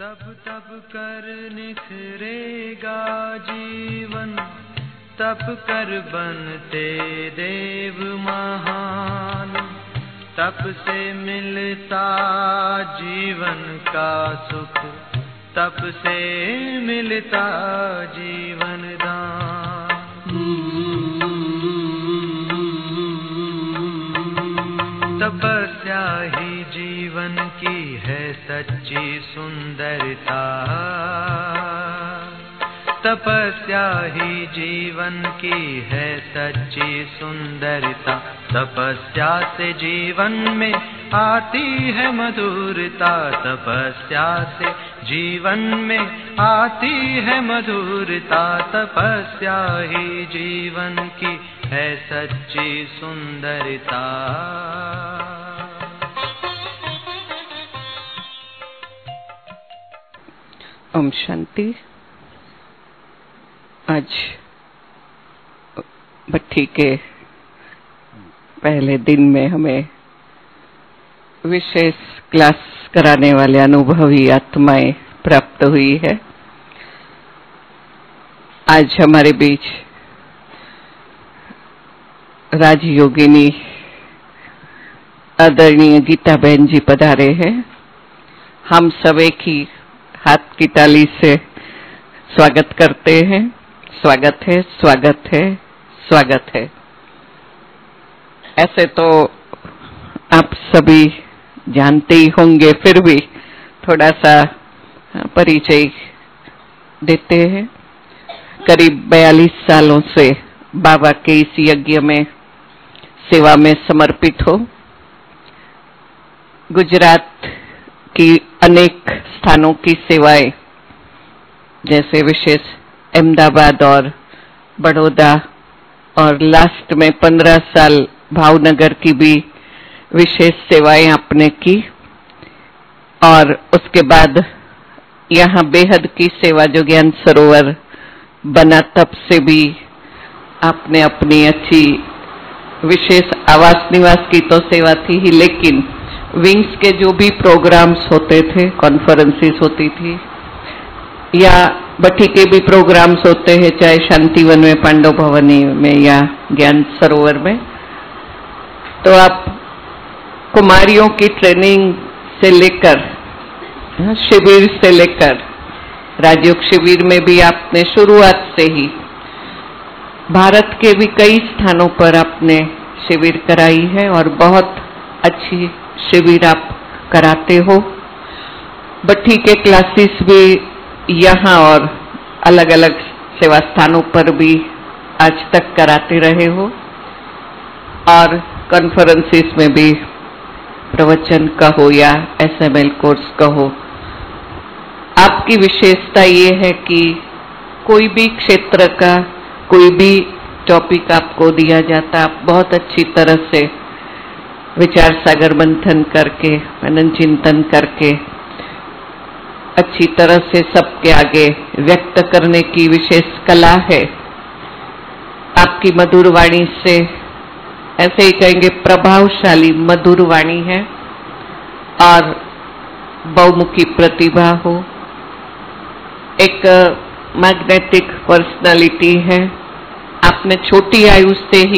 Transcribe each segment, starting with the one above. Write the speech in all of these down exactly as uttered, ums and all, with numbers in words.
तब तब कर निखरेगा जीवन, तब कर बनते देव महान। तप से मिलता जीवन का सुख, तप से मिलता जीवन दान। तपस्या ही जीवन की है सच्ची सुंदरता, तपस्या ही जीवन की है सच्ची सुंदरता। तपस्या से जीवन में आती है मधुरता, तपस्या से जीवन में आती है मधुरता। तपस्या ही जीवन की है सच्ची सुंदरता। ओम शांति। आज भट्ठी के पहले दिन में हमें विशेष क्लास कराने वाले अनुभवी आत्माएं प्राप्त हुई है। आज हमारे बीच राजयोगिनी आदरणीय गीता बहन जी पधारे हैं। हम सब एक ही हाथ की ताली से स्वागत करते हैं। स्वागत है, स्वागत है, स्वागत है। ऐसे तो आप सभी जानते ही होंगे, फिर भी थोड़ा सा परिचय देते हैं। करीब बयालीस सालों से बाबा के इस यज्ञ में सेवा में समर्पित हो। गुजरात की अनेक स्थानों की सेवाएं, जैसे विशेष अहमदाबाद और बड़ौदा, और लास्ट में पंद्रह साल भावनगर की भी विशेष सेवाएं आपने की। और उसके बाद यहाँ बेहद की सेवा जो ज्ञान सरोवर बना तब से भी आपने अपनी अच्छी विशेष आवास निवास की तो सेवा थी ही, लेकिन विंग्स के जो भी प्रोग्राम्स होते थे, कॉन्फ्रेंसेस होती थी, या भट्ठी के भी प्रोग्राम्स होते हैं, चाहे शांतिवन में, पांडव भवनी में या ज्ञान सरोवर में, तो आप कुमारियों की ट्रेनिंग से लेकर शिविर से लेकर राजयोग शिविर में भी आपने शुरुआत से ही भारत के भी कई स्थानों पर आपने शिविर कराई है और बहुत अच्छी शिविर आप कराते हो। भट्ठी के क्लासेस भी यहाँ और अलग अलग सेवा स्थानों पर भी आज तक कराते रहे हो, और कॉन्फ्रेंसेस में भी प्रवचन कहो या एस एम एल कोर्स कहो। आपकी विशेषता ये है कि कोई भी क्षेत्र का कोई भी टॉपिक आपको दिया जाता, आप बहुत अच्छी तरह से विचार सागर मंथन करके, मनन चिंतन करके अच्छी तरह से सबके आगे व्यक्त करने की विशेष कला है। आपकी मधुर वाणी से, ऐसे ही कहेंगे प्रभावशाली मधुर वाणी है और बहुमुखी प्रतिभा हो, एक मैग्नेटिक पर्सनालिटी है। आपने छोटी आयु से ही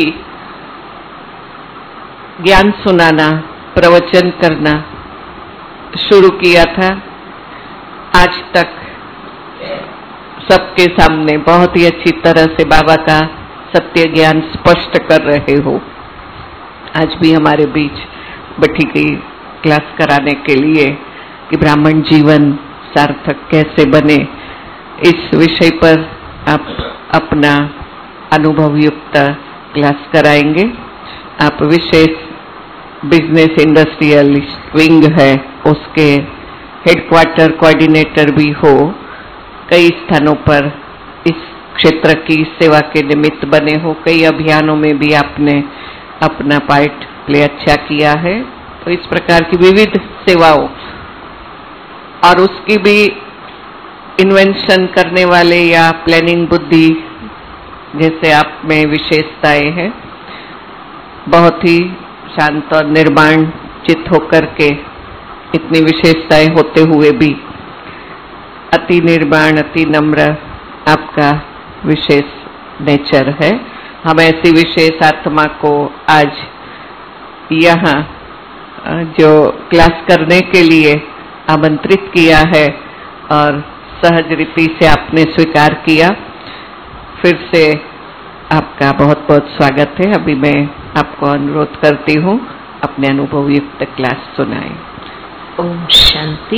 ज्ञान सुनाना, प्रवचन करना शुरू किया था। आज तक सबके सामने बहुत ही अच्छी तरह से बाबा का सत्य ज्ञान स्पष्ट कर रहे हो। आज भी हमारे बीच भट्ठी की क्लास कराने के लिए कि ब्राह्मण जीवन सार्थक कैसे बने, इस विषय पर आप अपना अनुभव युक्त क्लास कराएंगे। आप विशेष बिजनेस इंडस्ट्रियल विंग है, उसके हेडक्वार्टर कोऑर्डिनेटर भी हो। कई स्थानों पर इस क्षेत्र की सेवा के निमित्त बने हो, कई अभियानों में भी आपने अपना पार्ट प्ले अच्छा किया है। तो इस प्रकार की विविध सेवाओं और उसकी भी इन्वेंशन करने वाले या प्लानिंग बुद्धि जैसे आप में विशेषताएं हैं। बहुत ही शांत और निर्माण चित्त होकर के इतनी विशेषताएं होते हुए भी अति निर्वाण, अति नम्र आपका विशेष नेचर है। हम ऐसी विशेष आत्मा को आज यहाँ जो क्लास करने के लिए आमंत्रित किया है और सहज रीति से आपने स्वीकार किया, फिर से आपका बहुत बहुत स्वागत है। अभी मैं आपको अनुरोध करती हूँ अपने अनुभव युक्त क्लास सुनाएं। ओम शांति।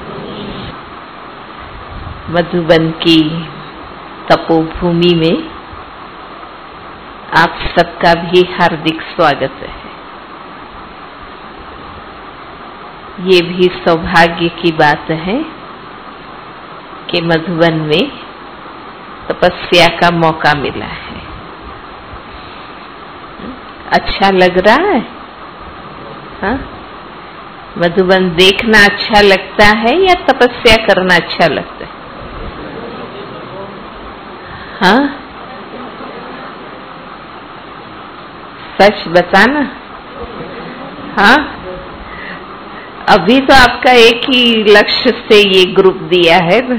मधुबन की तपोभूमि में आप सबका भी हार्दिक स्वागत है। ये भी सौभाग्य की बात है कि मधुबन में तपस्या का मौका मिला है। अच्छा लग रहा है? हाँ? मधुबन देखना अच्छा लगता है या तपस्या करना अच्छा लगता है? हाँ? सच बताना। हाँ? अभी तो आपका एक ही लक्ष्य से ये ग्रुप दिया है ना।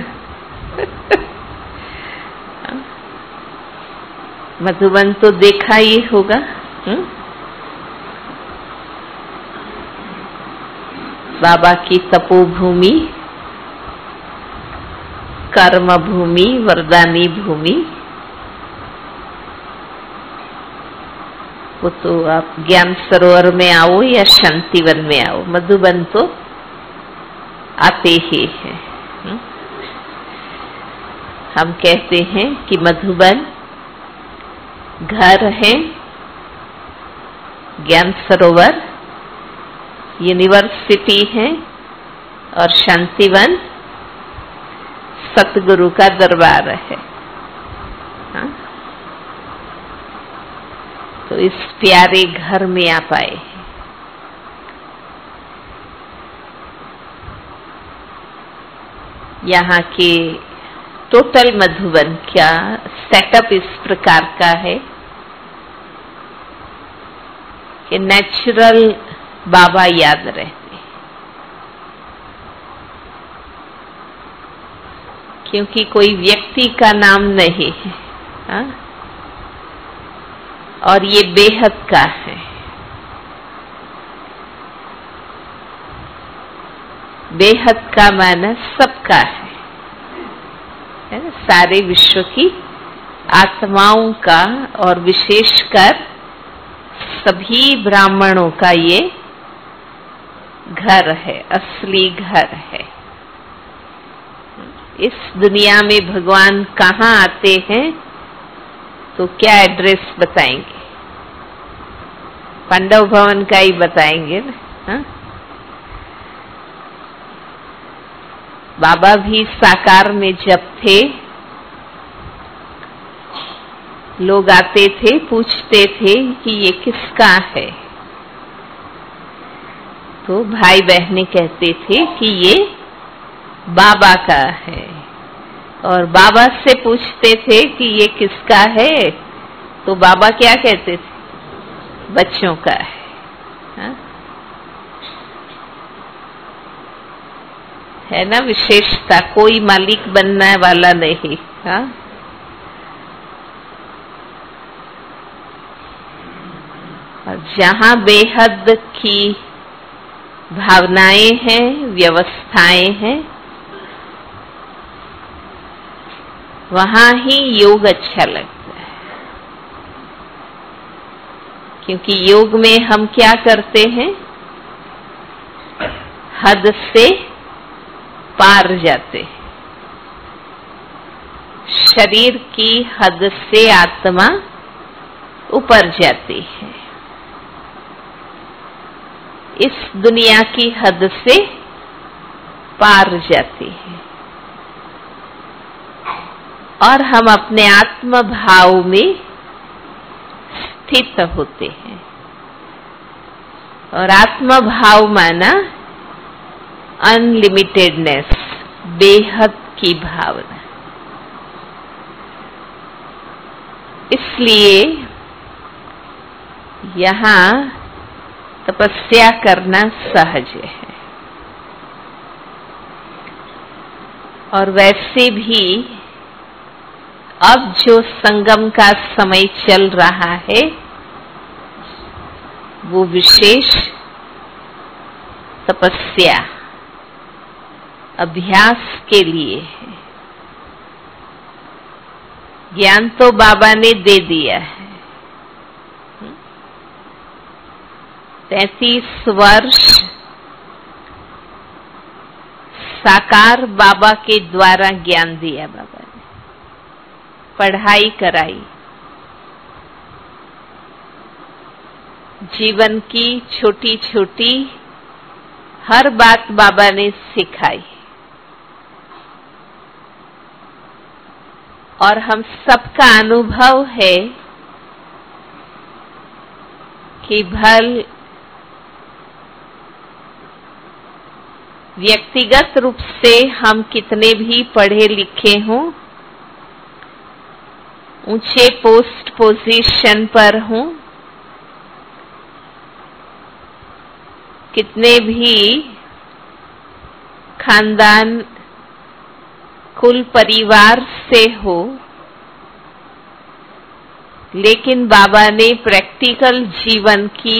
मधुबन तो देखा ही होगा। हुँ? बाबा की तपोभूमि, कर्म भूमि, वरदानी भूमि, वो तो आप ज्ञान सरोवर में आओ या शांतिवन में आओ, मधुबन तो आते ही हैं। हम कहते हैं कि मधुबन घर है, ज्ञान सरोवर यूनिवर्सिटी है और शांतिवन सतगुरु का दरबार है। हाँ? तो इस प्यारे घर में आप आए हैं। यहाँ के टोटल मधुबन का सेटअप इस प्रकार का है कि नेचुरल बाबा याद रहते, क्योंकि कोई व्यक्ति का नाम नहीं है। हाँ? और ये बेहद का है। बेहद का माना सबका है, है ना? सारे विश्व की आत्माओं का और विशेषकर सभी ब्राह्मणों का ये घर है, असली घर है। इस दुनिया में भगवान कहाँ आते हैं तो क्या एड्रेस बताएंगे? पांडव भवन का ही बताएंगे ना। हा? बाबा भी साकार में जब थे, लोग आते थे, पूछते थे कि ये किसका है, तो भाई बहनें कहते थे कि ये बाबा का है। और बाबा से पूछते थे कि ये किसका है, तो बाबा क्या कहते थे? बच्चों का है। हा? है ना विशेषता, कोई मालिक बनने वाला नहीं। हा? और जहां बेहद की भावनाएं हैं, व्यवस्थाएं हैं, वहां ही योग अच्छा लगता है। क्योंकि योग में हम क्या करते हैं? हद से पार जाते हैं। शरीर की हद से आत्मा ऊपर जाती है, इस दुनिया की हद से पार जाती है, और हम अपने आत्म भाव में स्थित होते हैं। और आत्म भाव माना अनलिमिटेडनेस, बेहद की भावना। इसलिए यहाँ तपस्या करना सहज है। और वैसे भी अब जो संगम का समय चल रहा है वो विशेष तपस्या अभ्यास के लिए है। ज्ञान तो बाबा ने दे दिया है। तैतीस वर्ष साकार बाबा के द्वारा ज्ञान दिया बाबा ने, पढ़ाई कराई, जीवन की छोटी छोटी हर बात बाबा ने सिखाई। और हम सबका अनुभव है कि भल व्यक्तिगत रूप से हम कितने भी पढ़े लिखे हों, ऊंचे पोस्ट पोजीशन पर हों, कितने भी खानदान कुल परिवार से हो, लेकिन बाबा ने प्रैक्टिकल जीवन की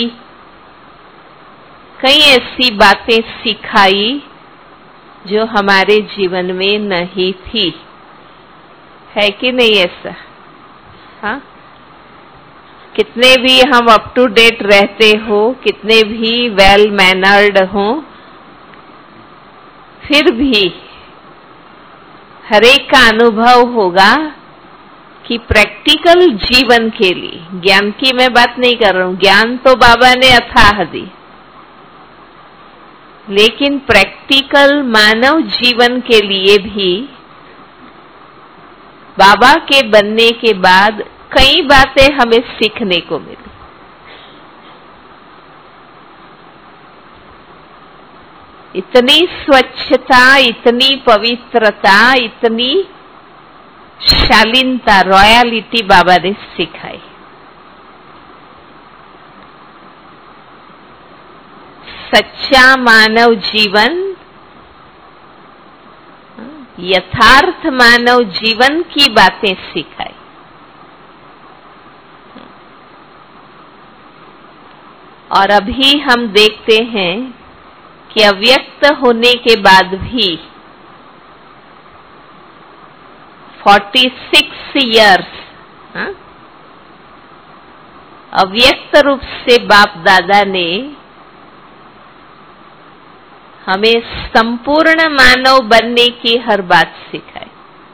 कई ऐसी बातें सिखाई जो हमारे जीवन में नहीं थी। है कि नहीं ऐसा? हाँ, कितने भी हम अप टू डेट रहते हो, कितने भी वेल मैनर्ड हो, फिर भी हरेक का अनुभव होगा कि प्रैक्टिकल जीवन के लिए, ज्ञान की मैं बात नहीं कर रहा हूं, ज्ञान तो बाबा ने अथाह दी, लेकिन प्रैक्टिकल मानव जीवन के लिए भी बाबा के बनने के बाद कई बातें हमें सीखने को मिली। इतनी स्वच्छता, इतनी पवित्रता, इतनी शालीनता, रॉयलिटी बाबा ने सिखाई। सच्चा मानव जीवन, यथार्थ मानव जीवन की बातें सिखाई। और अभी हम देखते हैं कि अव्यक्त होने के बाद भी छियालीस इयर्स अव्यक्त रूप से बाप दादा ने हमें संपूर्ण मानव बनने की हर बात सिखाई।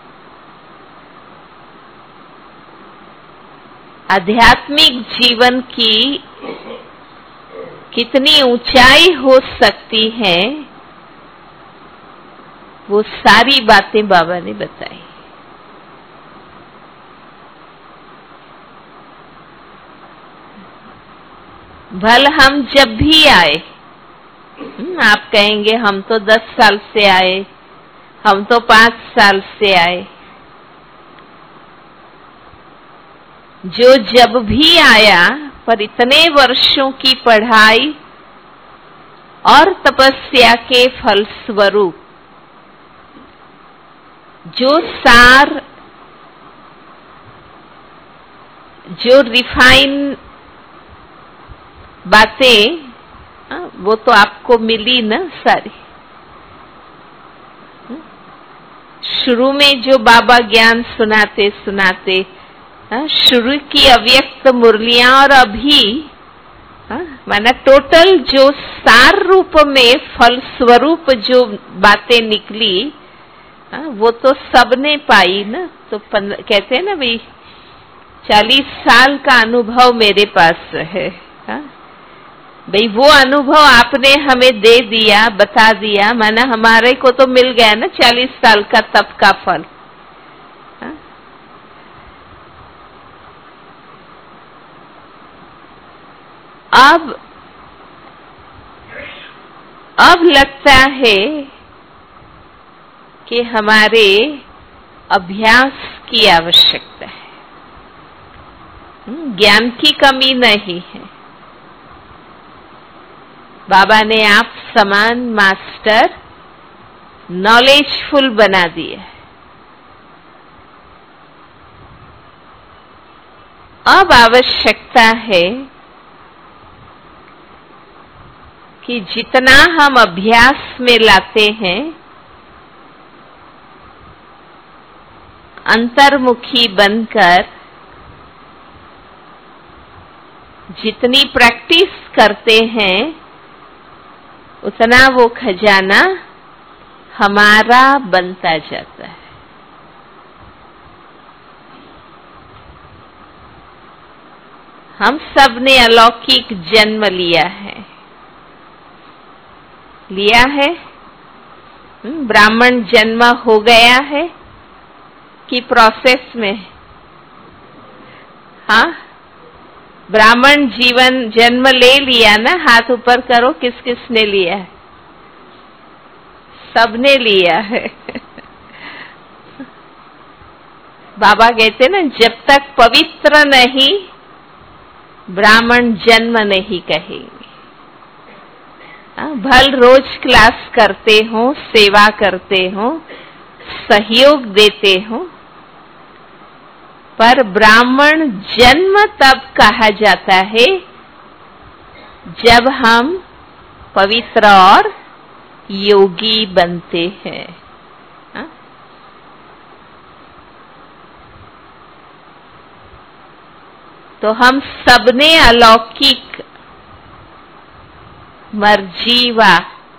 आध्यात्मिक जीवन की कितनी ऊंचाई हो सकती है, वो सारी बातें बाबा ने बताई। भल हम जब भी आए, आप कहेंगे हम तो दस साल से आए, हम तो पांच साल से आए। जो जब भी आया, पर इतने वर्षों की पढ़ाई और तपस्या के फलस्वरूप जो सार, जो रिफाइन बातें, वो तो आपको मिली ना सारी। शुरू में जो बाबा ज्ञान सुनाते सुनाते शुरू की अव्यक्त मुरलियां, और अभी माना टोटल जो सार रूप में फलस्वरूप जो बातें निकली, वो तो सबने पाई ना। तो कहते हैं ना भाई, चालीस साल का अनुभव मेरे पास है। भाई वो अनुभव आपने हमें दे दिया, बता दिया, माना हमारे को तो मिल गया ना चालीस साल का तप का फल। अब अब लगता है कि हमारे अभ्यास की आवश्यकता है। ज्ञान की कमी नहीं है। बाबा ने आप समान मास्टर नॉलेजफुल बना दिया। अब आवश्यकता है कि जितना हम अभ्यास में लाते हैं, अंतर्मुखी बनकर जितनी प्रैक्टिस करते हैं, उतना वो खजाना हमारा बनता जाता है। हम सब ने अलौकिक जन्म लिया है लिया है ब्राह्मण जन्म हो गया है कि प्रोसेस में? हाँ, ब्राह्मण जीवन जन्म ले लिया ना? हाथ ऊपर करो, किस किस ने लिया है? सबने लिया है। बाबा कहते ना, जब तक पवित्र नहीं ब्राह्मण जन्म नहीं कहेंगे। भल रोज क्लास करते हो, सेवा करते हो, सहयोग देते हो, पर ब्राह्मण जन्म तब कहा जाता है जब हम पवित्र और योगी बनते हैं। हा? तो हम सबने अलौकिक मर्जीवा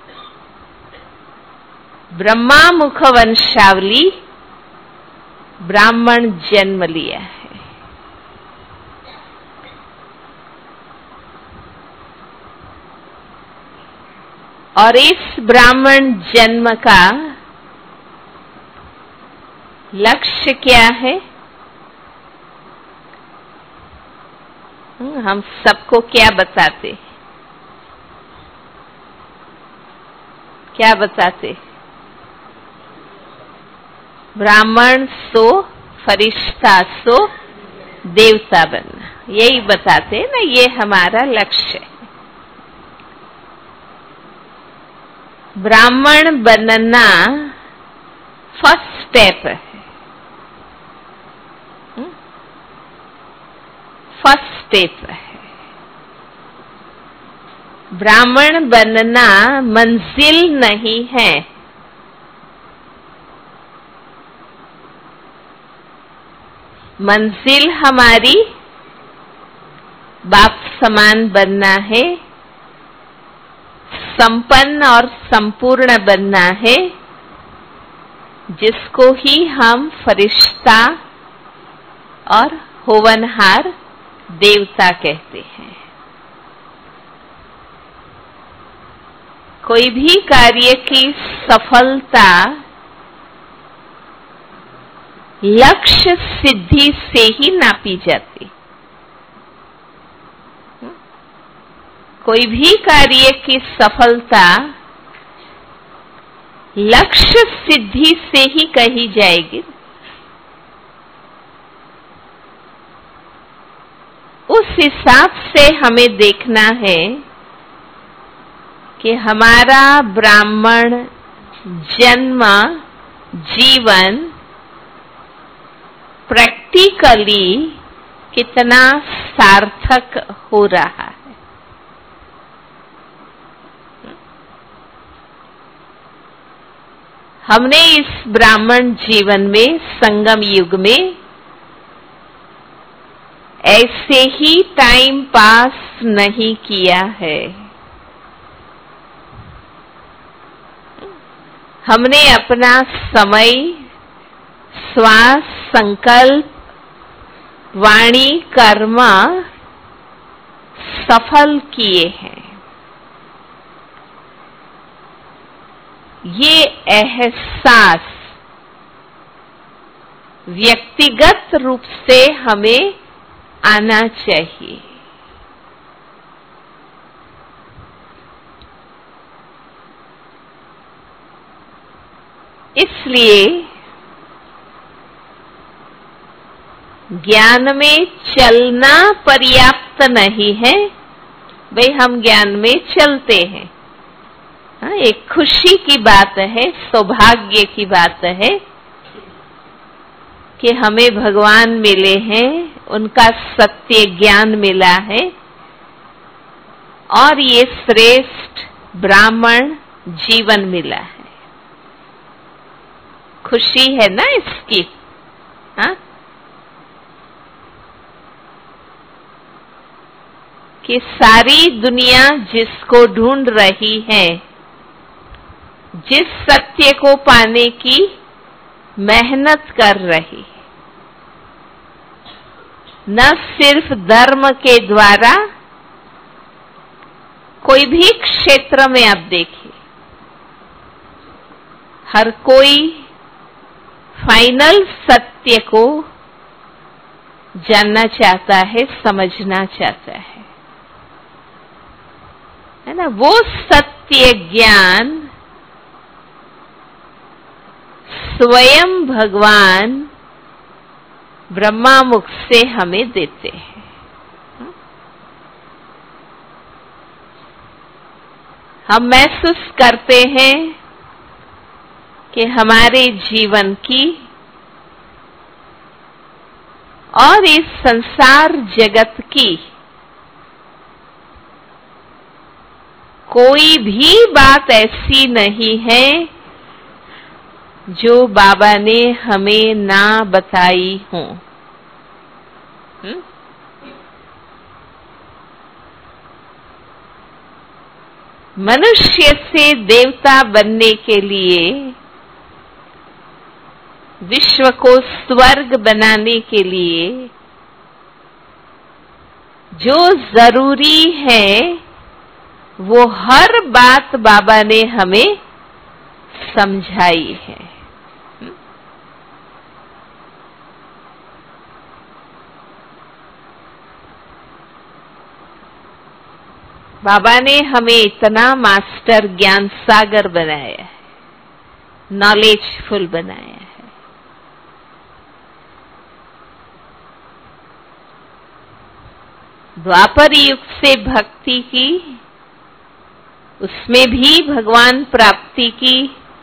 ब्रह्मा मुख वंशावली ब्राह्मण जन्म लिया है। और इस ब्राह्मण जन्म का लक्ष्य क्या है? हम सबको क्या बताते क्या बताते ब्राह्मण सो फरिश्ता सो देवता बनना, यही बताते ना। ये हमारा लक्ष्य है। ब्राह्मण बनना फर्स्ट स्टेप है। फर्स्ट स्टेप है। ब्राह्मण बनना मंजिल नहीं है। मंजिल हमारी बाप समान बनना है, संपन्न और संपूर्ण बनना है, जिसको ही हम फरिश्ता और होवनहार देवता कहते हैं। कोई भी कार्य की सफलता लक्ष्य सिद्धि से ही नापी जाती। कोई भी कार्य की सफलता लक्ष्य सिद्धि से ही कही जाएगी। उस हिसाब से हमें देखना है कि हमारा ब्राह्मण जन्म जीवन प्रैक्टिकली कितना सार्थक हो रहा है। हमने इस ब्राह्मण जीवन में, संगम युग में, ऐसे ही टाइम पास नहीं किया है। हमने अपना समय, श्वास, संकल्प, वाणी, कर्म सफल किए हैं। ये एहसास व्यक्तिगत रूप से हमें आना चाहिए। इसलिए ज्ञान में चलना पर्याप्त नहीं है। भाई हम ज्ञान में चलते हैं, हाँ, एक खुशी की बात है, सौभाग्य की बात है कि हमें भगवान मिले हैं, उनका सत्य ज्ञान मिला है और ये श्रेष्ठ ब्राह्मण जीवन मिला है। खुशी है ना इसकी। हाँ, कि सारी दुनिया जिसको ढूंढ रही है, जिस सत्य को पाने की मेहनत कर रही, न सिर्फ धर्म के द्वारा, कोई भी क्षेत्र में आप देखिए, हर कोई फाइनल सत्य को जानना चाहता है, समझना चाहता है, है ना। वो सत्य ज्ञान स्वयं भगवान ब्रह्मा मुख से हमें देते हैं। हम महसूस करते हैं कि हमारे जीवन की और इस संसार जगत की कोई भी बात ऐसी नहीं है जो बाबा ने हमें ना बताई हो। मनुष्य से देवता बनने के लिए, विश्व को स्वर्ग बनाने के लिए जो जरूरी है वो हर बात बाबा ने हमें समझाई है। बाबा ने हमें इतना मास्टर ज्ञान सागर बनाया है, नॉलेजफुल बनाया है। द्वापर युग से भक्ति की, उसमें भी भगवान प्राप्ति की,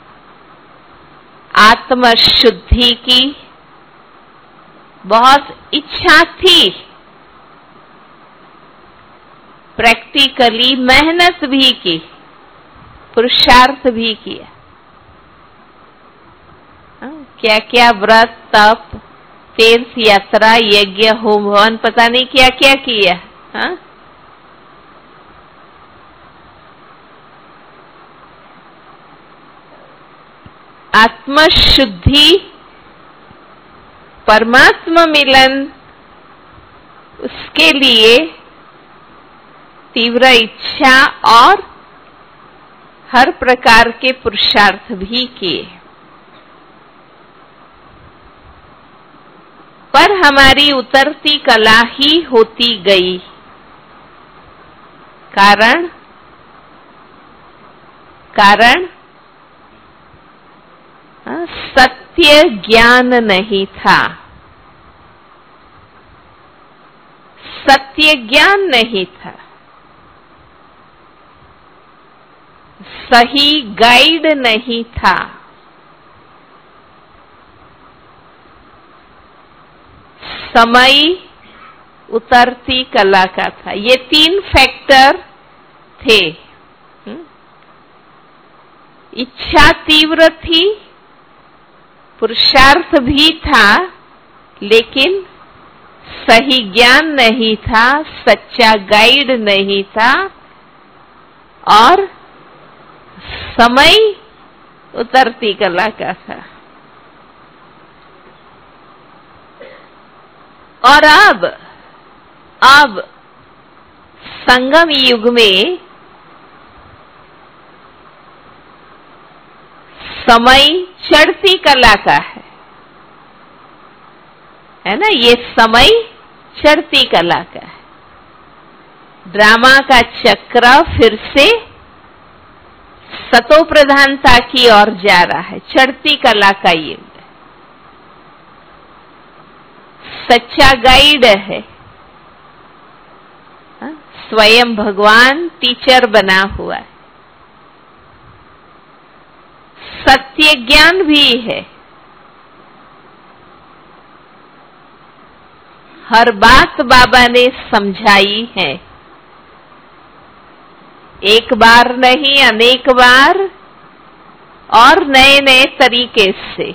आत्म शुद्धि की बहुत इच्छा थी, प्रैक्टिकली मेहनत भी की, पुरुषार्थ भी किया। क्या क्या व्रत, तप, तीर्थ यात्रा, यज्ञ, होम हवन, पता नहीं क्या क्या किया। हा? आत्म शुद्धि, परमात्मा मिलन, उसके लिए तीव्र इच्छा और हर प्रकार के पुरुषार्थ भी किए। पर हमारी उतरती कला ही होती गई। कारण कारण सत्य ज्ञान नहीं था, सत्य ज्ञान नहीं था, सही गाइड नहीं था, समय उतरती कला का था। ये तीन फैक्टर थे। इच्छा तीव्र थी, पुरुषार्थ भी था, लेकिन सही ज्ञान नहीं था, सच्चा गाइड नहीं था और समय उतरती कला का था। और अब अब संगम युग में समय चढ़ती कला का है, है ना। ये समय चढ़ती कला का है। ड्रामा का चक्र फिर से सतो प्रधानता की ओर जा रहा है, चढ़ती कला का युग। सच्चा गाइड है, स्वयं भगवान टीचर बना हुआ है। सत्य ज्ञान भी है। हर बात बाबा ने समझाई है, एक बार नहीं अनेक बार और नए नए तरीके से।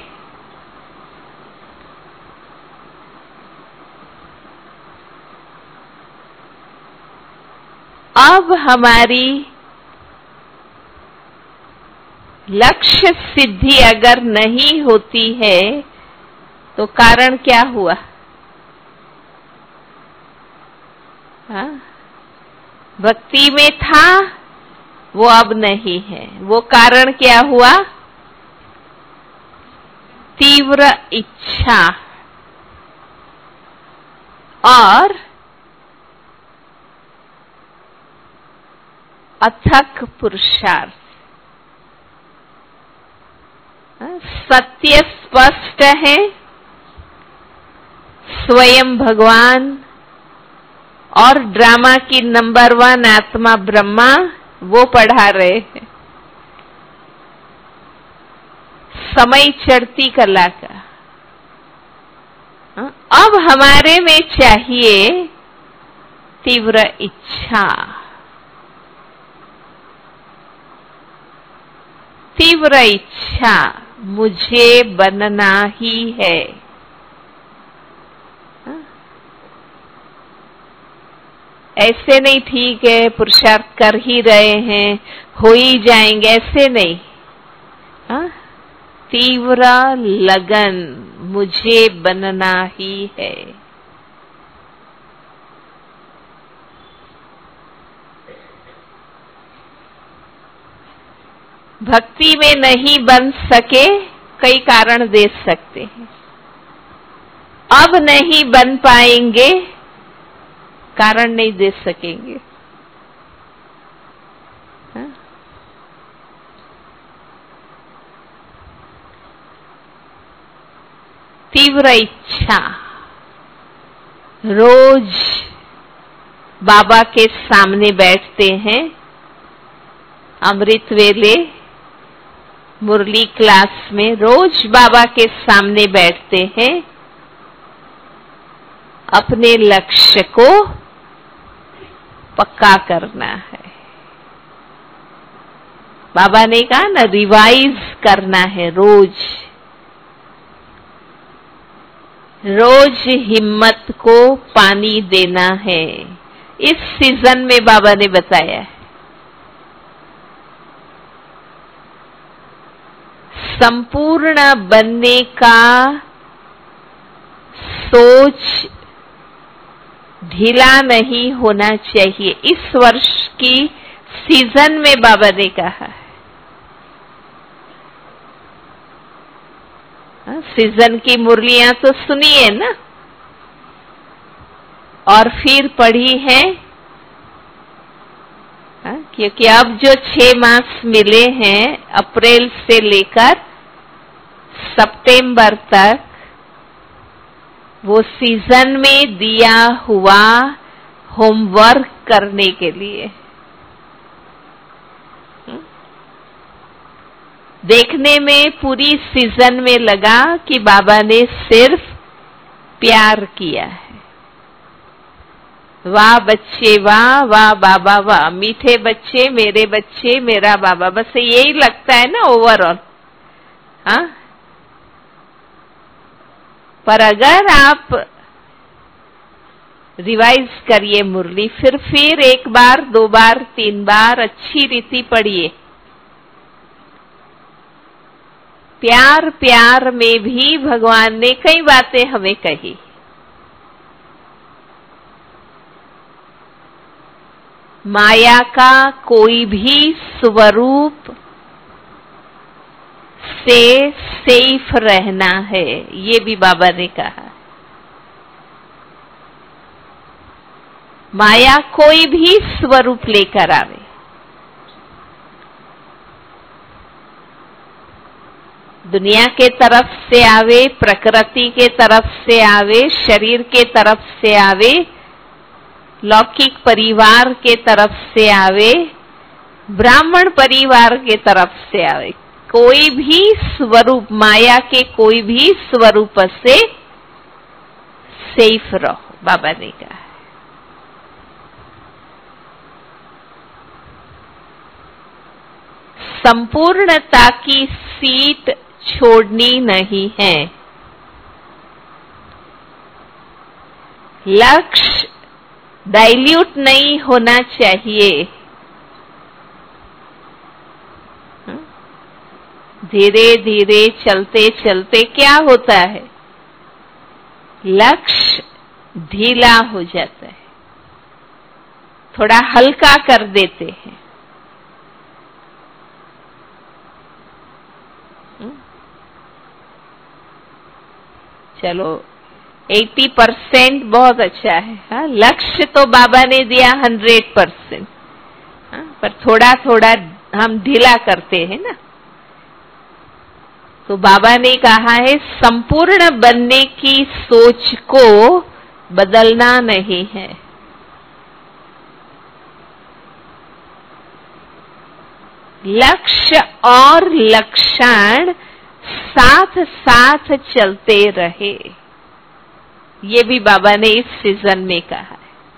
अब हमारी लक्ष्य सिद्धि अगर नहीं होती है तो कारण क्या हुआ? हाँ? भक्ति में था वो अब नहीं है, वो कारण क्या हुआ? तीव्र इच्छा और अथक पुरुषार्थ। सत्य स्पष्ट है, स्वयं भगवान और ड्रामा की नंबर वन आत्मा ब्रह्मा वो पढ़ा रहे हैं। समय चढ़ती कला का। अब हमारे में चाहिए तीव्र इच्छा, तीव्र इच्छा, मुझे बनना ही है। ऐसे नहीं ठीक है पुरुषार्थ कर ही रहे हैं हो ही जाएंगे, ऐसे नहीं। हा? तीव्र लगन, मुझे बनना ही है। भक्ति में नहीं बन सके, कई कारण दे सकते हैं। अब नहीं बन पाएंगे, कारण नहीं दे सकेंगे। हा? तीव्र इच्छा, रोज बाबा के सामने बैठते हैं, अमृत वेले मुरली क्लास में रोज बाबा के सामने बैठते हैं, अपने लक्ष्य को पक्का करना है। बाबा ने कहा ना, रिवाइज करना है रोज। रोज हिम्मत को पानी देना है। इस सीजन में बाबा ने बताया है, संपूर्ण बनने का सोच ढीला नहीं होना चाहिए। इस वर्ष की सीजन में बाबा ने कहा है। सीजन की मुरलियां तो सुनिए ना, और फिर पढ़ी है, क्योंकि अब जो छह मास मिले हैं अप्रैल से लेकर सितंबर तक, वो सीजन में दिया हुआ होमवर्क करने के लिए। देखने में पूरी सीजन में लगा कि बाबा ने सिर्फ प्यार किया है। वाह बच्चे वाह, वाह बाबा वाह, मीठे बच्चे, मेरे बच्चे, मेरा बाबा, बस यही लगता है ना ओवरऑल। हाँ, पर अगर आप रिवाइज करिए मुरली, फिर फिर एक बार, दो बार, तीन बार अच्छी रीति पढ़िए। प्यार प्यार में भी भगवान ने कई बातें हमें कही। माया का कोई भी स्वरूप से सेफ रहना है, ये भी बाबा ने कहा। माया कोई भी स्वरूप लेकर आवे, दुनिया के तरफ से आवे, प्रकृति के तरफ से आवे, शरीर के तरफ से आवे, लौकिक परिवार के तरफ से आवे, ब्राह्मण परिवार के तरफ से आवे, कोई भी स्वरूप, माया के कोई भी स्वरूप से सेफ रहो, बाबा ने कहा। संपूर्णता की सीट छोड़नी नहीं है। लक्ष्य डाइल्यूट नहीं होना चाहिए। धीरे धीरे चलते चलते क्या होता है, लक्ष्य ढीला हो जाता है, थोड़ा हल्का कर देते हैं। चलो अस्सी परसेंट बहुत अच्छा है, हाँ? लक्ष्य तो बाबा ने दिया हंड्रेड परसेंट, पर थोड़ा थोड़ा हम ढीला करते हैं ना। तो बाबा ने कहा है संपूर्ण बनने की सोच को बदलना नहीं है। लक्ष्य और लक्षण साथ साथ चलते रहे, ये भी बाबा ने इस सीजन में कहा है।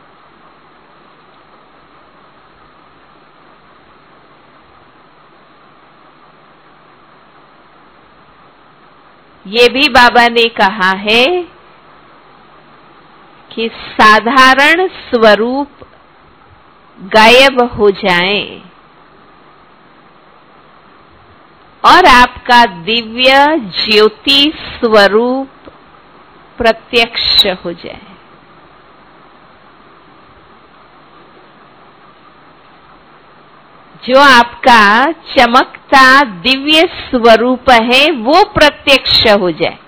ये भी बाबा ने कहा है कि साधारण स्वरूप गायब हो जाए और आपका दिव्य ज्योति स्वरूप प्रत्यक्ष हो जाए। जो आपका चमकता दिव्य स्वरूप है वो प्रत्यक्ष हो जाए।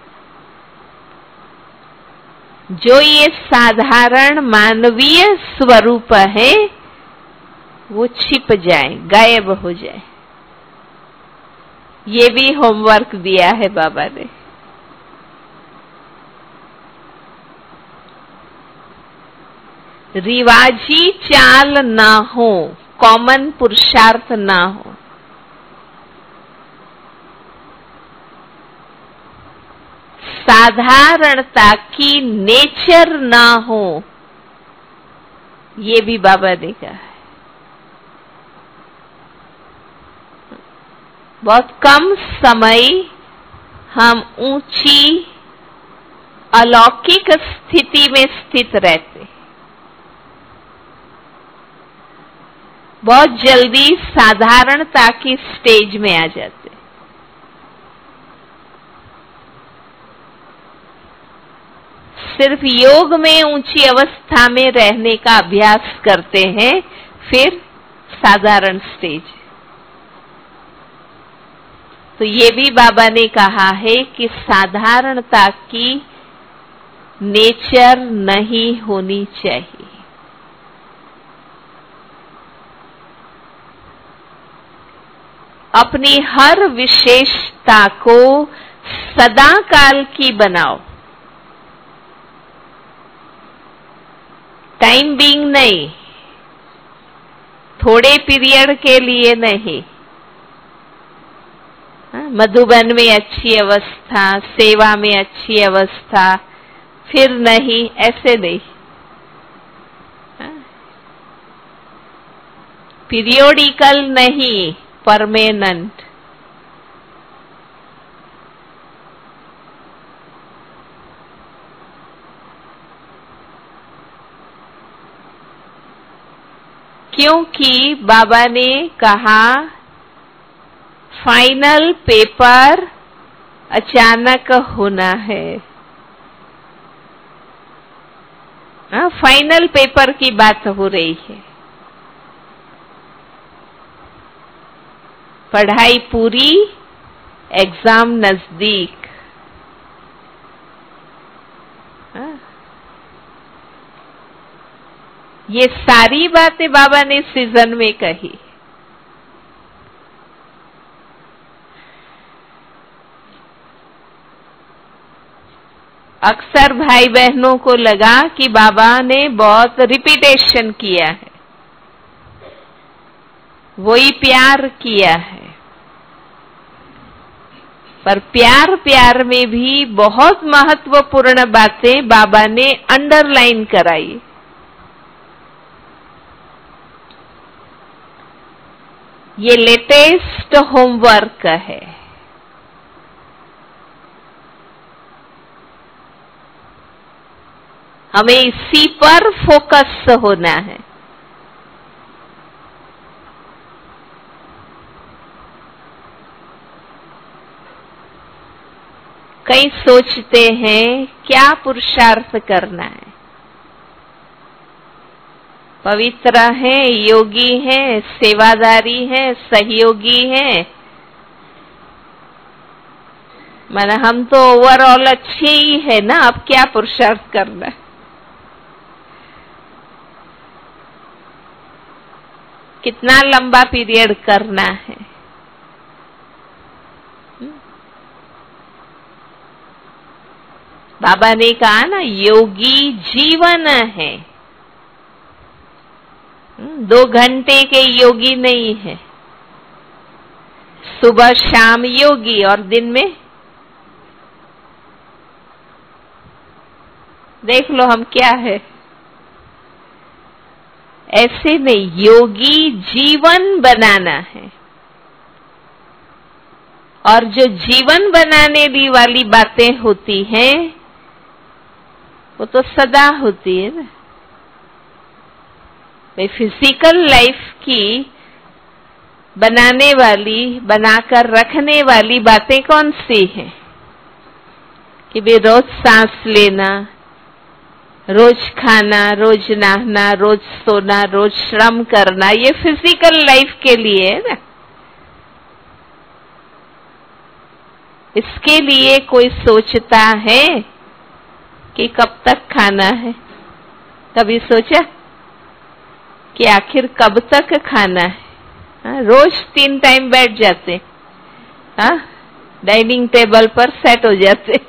जो ये साधारण मानवीय स्वरूप है वो छिप जाए, गायब हो जाए। ये भी होमवर्क दिया है बाबा ने। रिवाजी चाल ना हो, कॉमन पुरुषार्थ ना हो। साधारणता की नेचर ना हो, ये भी बाबा ने कहा है। बहुत कम समय हम ऊंची अलौकिक स्थिति में स्थित रहते, बहुत जल्दी साधारणता की स्टेज में आ जाते। सिर्फ योग में ऊंची अवस्था में रहने का अभ्यास करते हैं, फिर साधारण स्टेज। तो ये भी बाबा ने कहा है कि साधारणता की नेचर नहीं होनी चाहिए। अपनी हर विशेषता को सदा काल की बनाओ, टाइम बीइंग नहीं, थोड़े पीरियड के लिए नहीं। मधुबन में अच्छी अवस्था, सेवा में अच्छी अवस्था, फिर नहीं, ऐसे नहीं। पीरियोडिकल नहीं, परमानेंट। क्योंकि बाबा ने कहा फाइनल पेपर अचानक होना है। हाँ, फाइनल पेपर की बात हो रही है। पढ़ाई पूरी, एग्जाम नजदीक। हाँ, ये सारी बातें बाबा ने सीजन में कही। अक्सर भाई बहनों को लगा कि बाबा ने बहुत रिपीटेशन किया है, वही प्यार किया है। पर प्यार प्यार में भी बहुत महत्वपूर्ण बातें बाबा ने अंडरलाइन कराई। ये लेटेस्ट होमवर्क है। हमें इसी पर फोकस होना है। कई सोचते हैं क्या पुरुषार्थ करना है, पवित्र है, योगी है, सेवादारी है, सहयोगी है, माना हम तो ओवरऑल अच्छे ही है ना, अब क्या पुरुषार्थ करना है। कितना लंबा पीरियड करना है। बाबा ने कहा ना, योगी जीवन है। दो घंटे के योगी नहीं है, सुबह शाम योगी और दिन में देख लो हम क्या है। ऐसे नहीं, योगी जीवन बनाना है। और जो जीवन बनाने दी वाली बातें होती हैं वो तो सदा होती है ना। भाई फिजिकल लाइफ की बनाने वाली, बनाकर रखने वाली बातें कौन सी हैं कि भाई रोज सांस लेना, रोज खाना, रोज नहाना, रोज सोना, रोज श्रम करना, ये फिजिकल लाइफ के लिए है ना। इसके लिए कोई सोचता है कि कब तक खाना है? कभी सोचा कि आखिर कब तक खाना है? हा? रोज तीन टाइम बैठ जाते, हाँ, डाइनिंग टेबल पर सेट हो जाते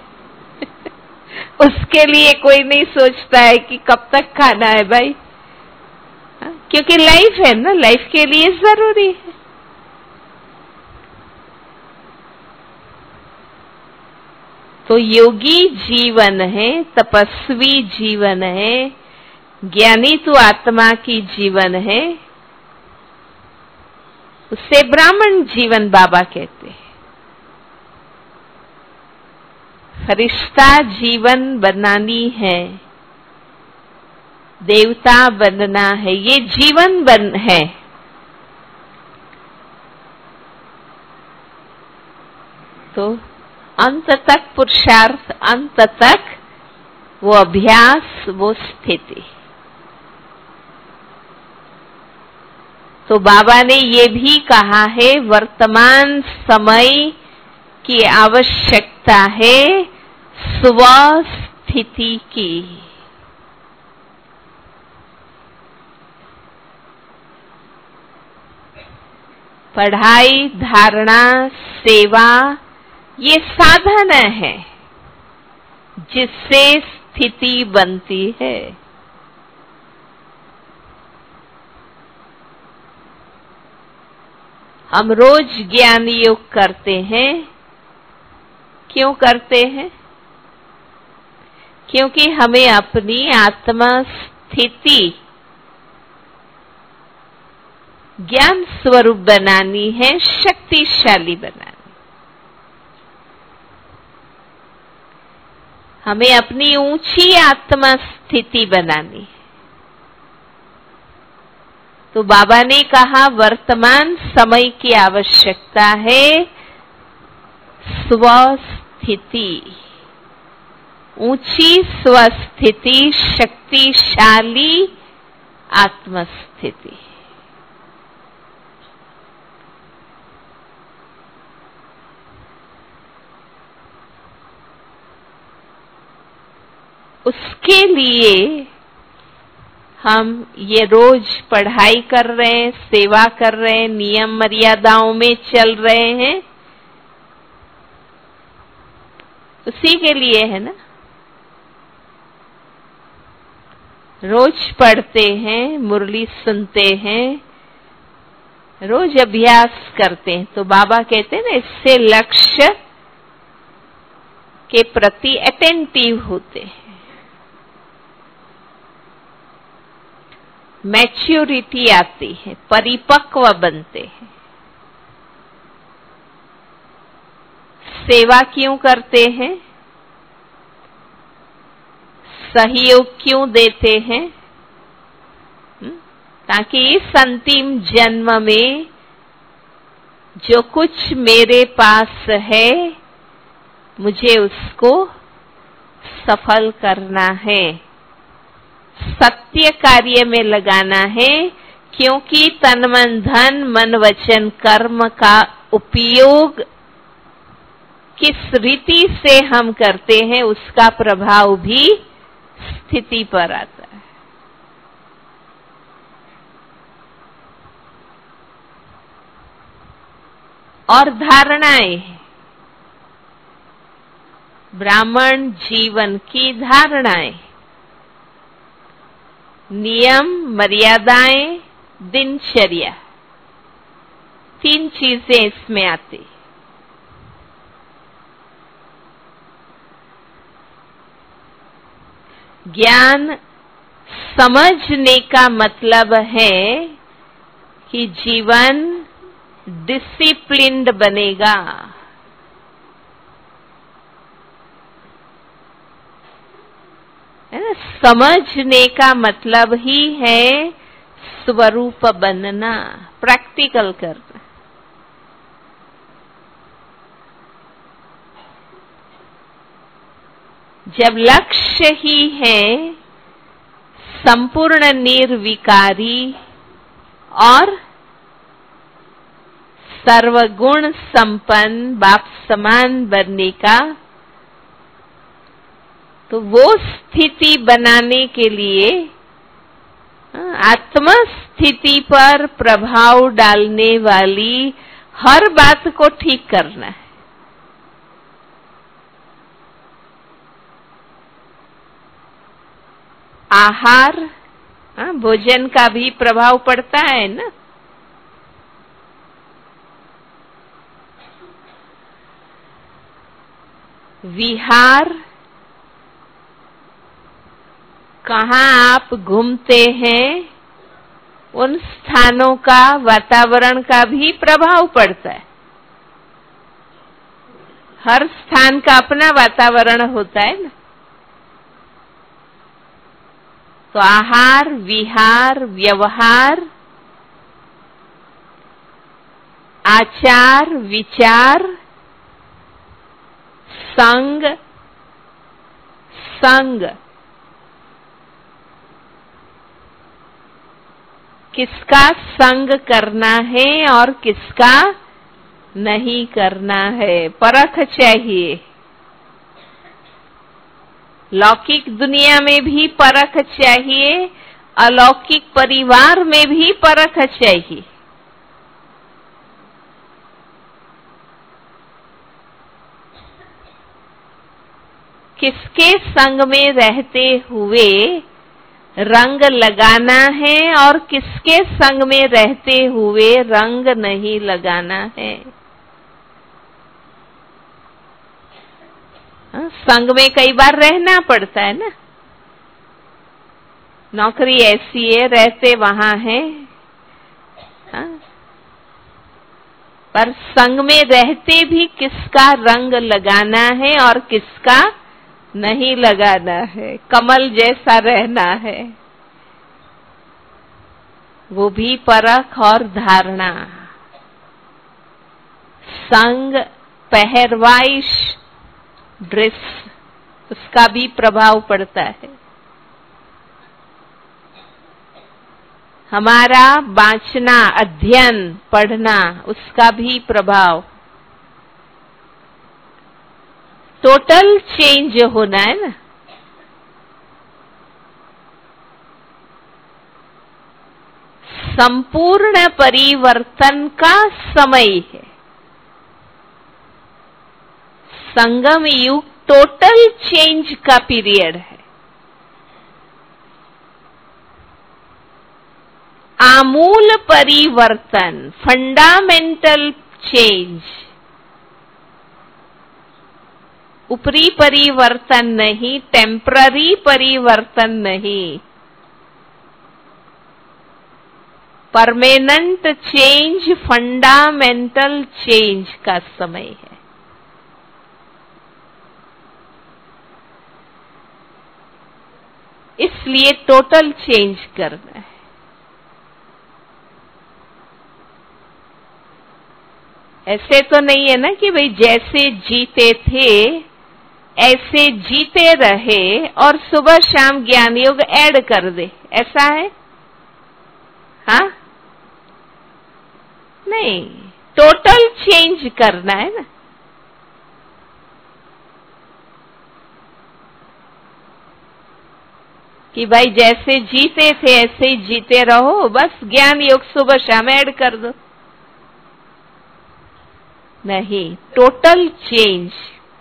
उसके लिए कोई नहीं सोचता है कि कब तक खाना है भाई, हा? क्योंकि लाइफ है ना, लाइफ के लिए जरूरी है। तो योगी जीवन है, तपस्वी जीवन है, ज्ञानी तो आत्मा की जीवन है, उसे ब्राह्मण जीवन बाबा कहते हैं। फरिश्ता जीवन बनानी है, देवता बनना है, ये जीवन बन है। तो अंत तक पुरुषार्थ, अंत तक वो अभ्यास, वो स्थिति। तो बाबा ने ये भी कहा है, वर्तमान समय की आवश्यकता है स्वस्थिति की। पढ़ाई, धारणा, सेवा ये साधन है जिससे स्थिति बनती है। हम रोज ज्ञान योग करते हैं, क्यों करते हैं? क्योंकि हमें अपनी आत्मा स्थिति ज्ञान स्वरूप बनानी है, शक्तिशाली बनानी। हमें अपनी ऊंची आत्मा स्थिति बनानी है। तो बाबा ने कहा वर्तमान समय की आवश्यकता है स्वस्थिति, ऊंची स्वस्थिति, शक्तिशाली आत्मस्थिति। उसके लिए हम ये रोज पढ़ाई कर रहे हैं, सेवा कर रहे हैं, नियम मर्यादाओं में चल रहे हैं, उसी के लिए है ना। रोज पढ़ते हैं, मुरली सुनते हैं, रोज अभ्यास करते हैं। तो बाबा कहते हैं ना, इससे लक्ष्य के प्रति अटेंटिव होते हैं, मैच्योरिटी आती है, परिपक्व बनते हैं। सेवा क्यों करते हैं? सहयोग क्यों देते हैं? ताकि इस अंतिम जन्म में जो कुछ मेरे पास है मुझे उसको सफल करना है, सत्य कार्य में लगाना है। क्योंकि तन मन धन मन वचन कर्म का उपयोग किस रीति से हम करते हैं उसका प्रभाव भी स्थिति पर आता है। और धारणाएं, ब्राह्मण जीवन की धारणाएं, नियम मर्यादाएं, दिनचर्या, तीन चीजें इसमें आती। ज्ञान समझने का मतलब है कि जीवन डिसिप्लिन्ड बनेगा। है ना? समझने का मतलब ही है स्वरूप बनना, प्रैक्टिकल करना। जब लक्ष्य ही है संपूर्ण निर्विकारी और सर्वगुण संपन्न बाप समान बनने का, तो वो स्थिति बनाने के लिए आत्म स्थिति पर प्रभाव डालने वाली हर बात को ठीक करना है। आहार, भोजन का भी प्रभाव पड़ता है ना। विहार, कहाँ आप घूमते हैं उन स्थानों का, वातावरण का भी प्रभाव पड़ता है। हर स्थान का अपना वातावरण होता है ना। तो आहार, विहार, व्यवहार, आचार, विचार, संग, संग, किसका संग करना है और किसका नहीं करना है, परख चाहिए। लौकिक दुनिया में भी परख चाहिए, अलौकिक परिवार में भी परख चाहिए। किसके संग में रहते हुए रंग लगाना है और किसके संग में रहते हुए रंग नहीं लगाना है। संग में कई बार रहना पड़ता है ना। नौकरी ऐसी है, रहते वहां है, पर संग में रहते भी किसका रंग लगाना है और किसका नहीं लगाना है, कमल जैसा रहना है, वो भी परख और धारणा। संग, पहरवाइश, ड्रेस, उसका भी प्रभाव पड़ता है। हमारा बांचना, अध्ययन, पढ़ना, उसका भी प्रभाव। टोटल चेंज होना है ना। संपूर्ण परिवर्तन का समय है। संगम युग टोटल चेंज का पीरियड है। आमूल परिवर्तन, फंडामेंटल चेंज। ऊपरी परिवर्तन नहीं, टेम्पररी परिवर्तन नहीं, परमानेंट चेंज, फंडामेंटल चेंज का समय है। इसलिए टोटल चेंज करना है। ऐसे तो नहीं है ना कि भाई जैसे जीते थे ऐसे जीते रहे और सुबह शाम ज्ञान योग ऐड कर दे, ऐसा है? हाँ, नहीं, टोटल चेंज करना है ना। कि भाई जैसे जीते थे ऐसे ही जीते रहो, बस ज्ञान योग सुबह शाम ऐड कर दो, नहीं, टोटल चेंज।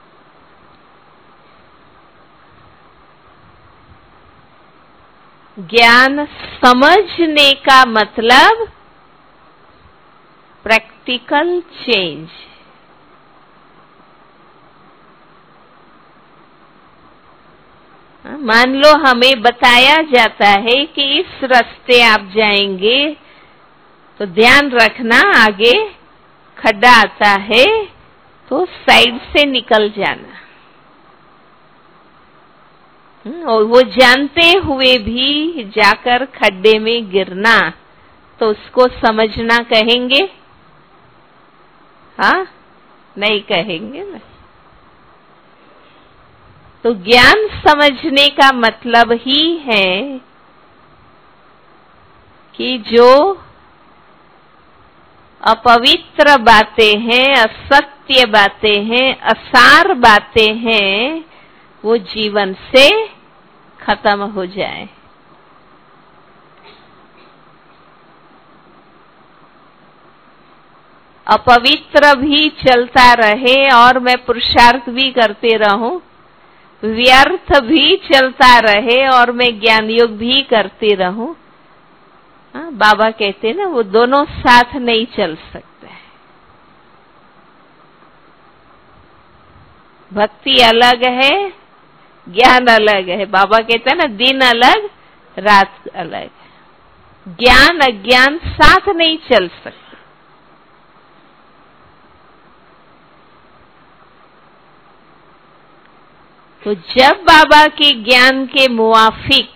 ज्ञान समझने का मतलब प्रैक्टिकल चेंज। मान लो हमें बताया जाता है कि इस रास्ते आप जाएंगे तो ध्यान रखना, आगे खड्डा आता है तो साइड से निकल जाना। और वो जानते हुए भी जाकर खड्डे में गिरना, तो उसको समझना कहेंगे? हाँ, नहीं कहेंगे ना। तो ज्ञान समझने का मतलब ही है कि जो अपवित्र बातें हैं, असत्य बातें हैं, असार बातें हैं, वो जीवन से खत्म हो जाए। अपवित्र भी चलता रहे और मैं पुरुषार्थ भी करते रहूं, व्यर्थ भी चलता रहे और मैं ज्ञान योग भी करती रहूं। हाँ, बाबा कहते ना वो दोनों साथ नहीं चल सकते। भक्ति अलग है, ज्ञान अलग है। बाबा कहते हैं ना दिन अलग रात अलग, ज्ञान अज्ञान साथ नहीं चल सकते। तो जब बाबा के ज्ञान के मुआफिक,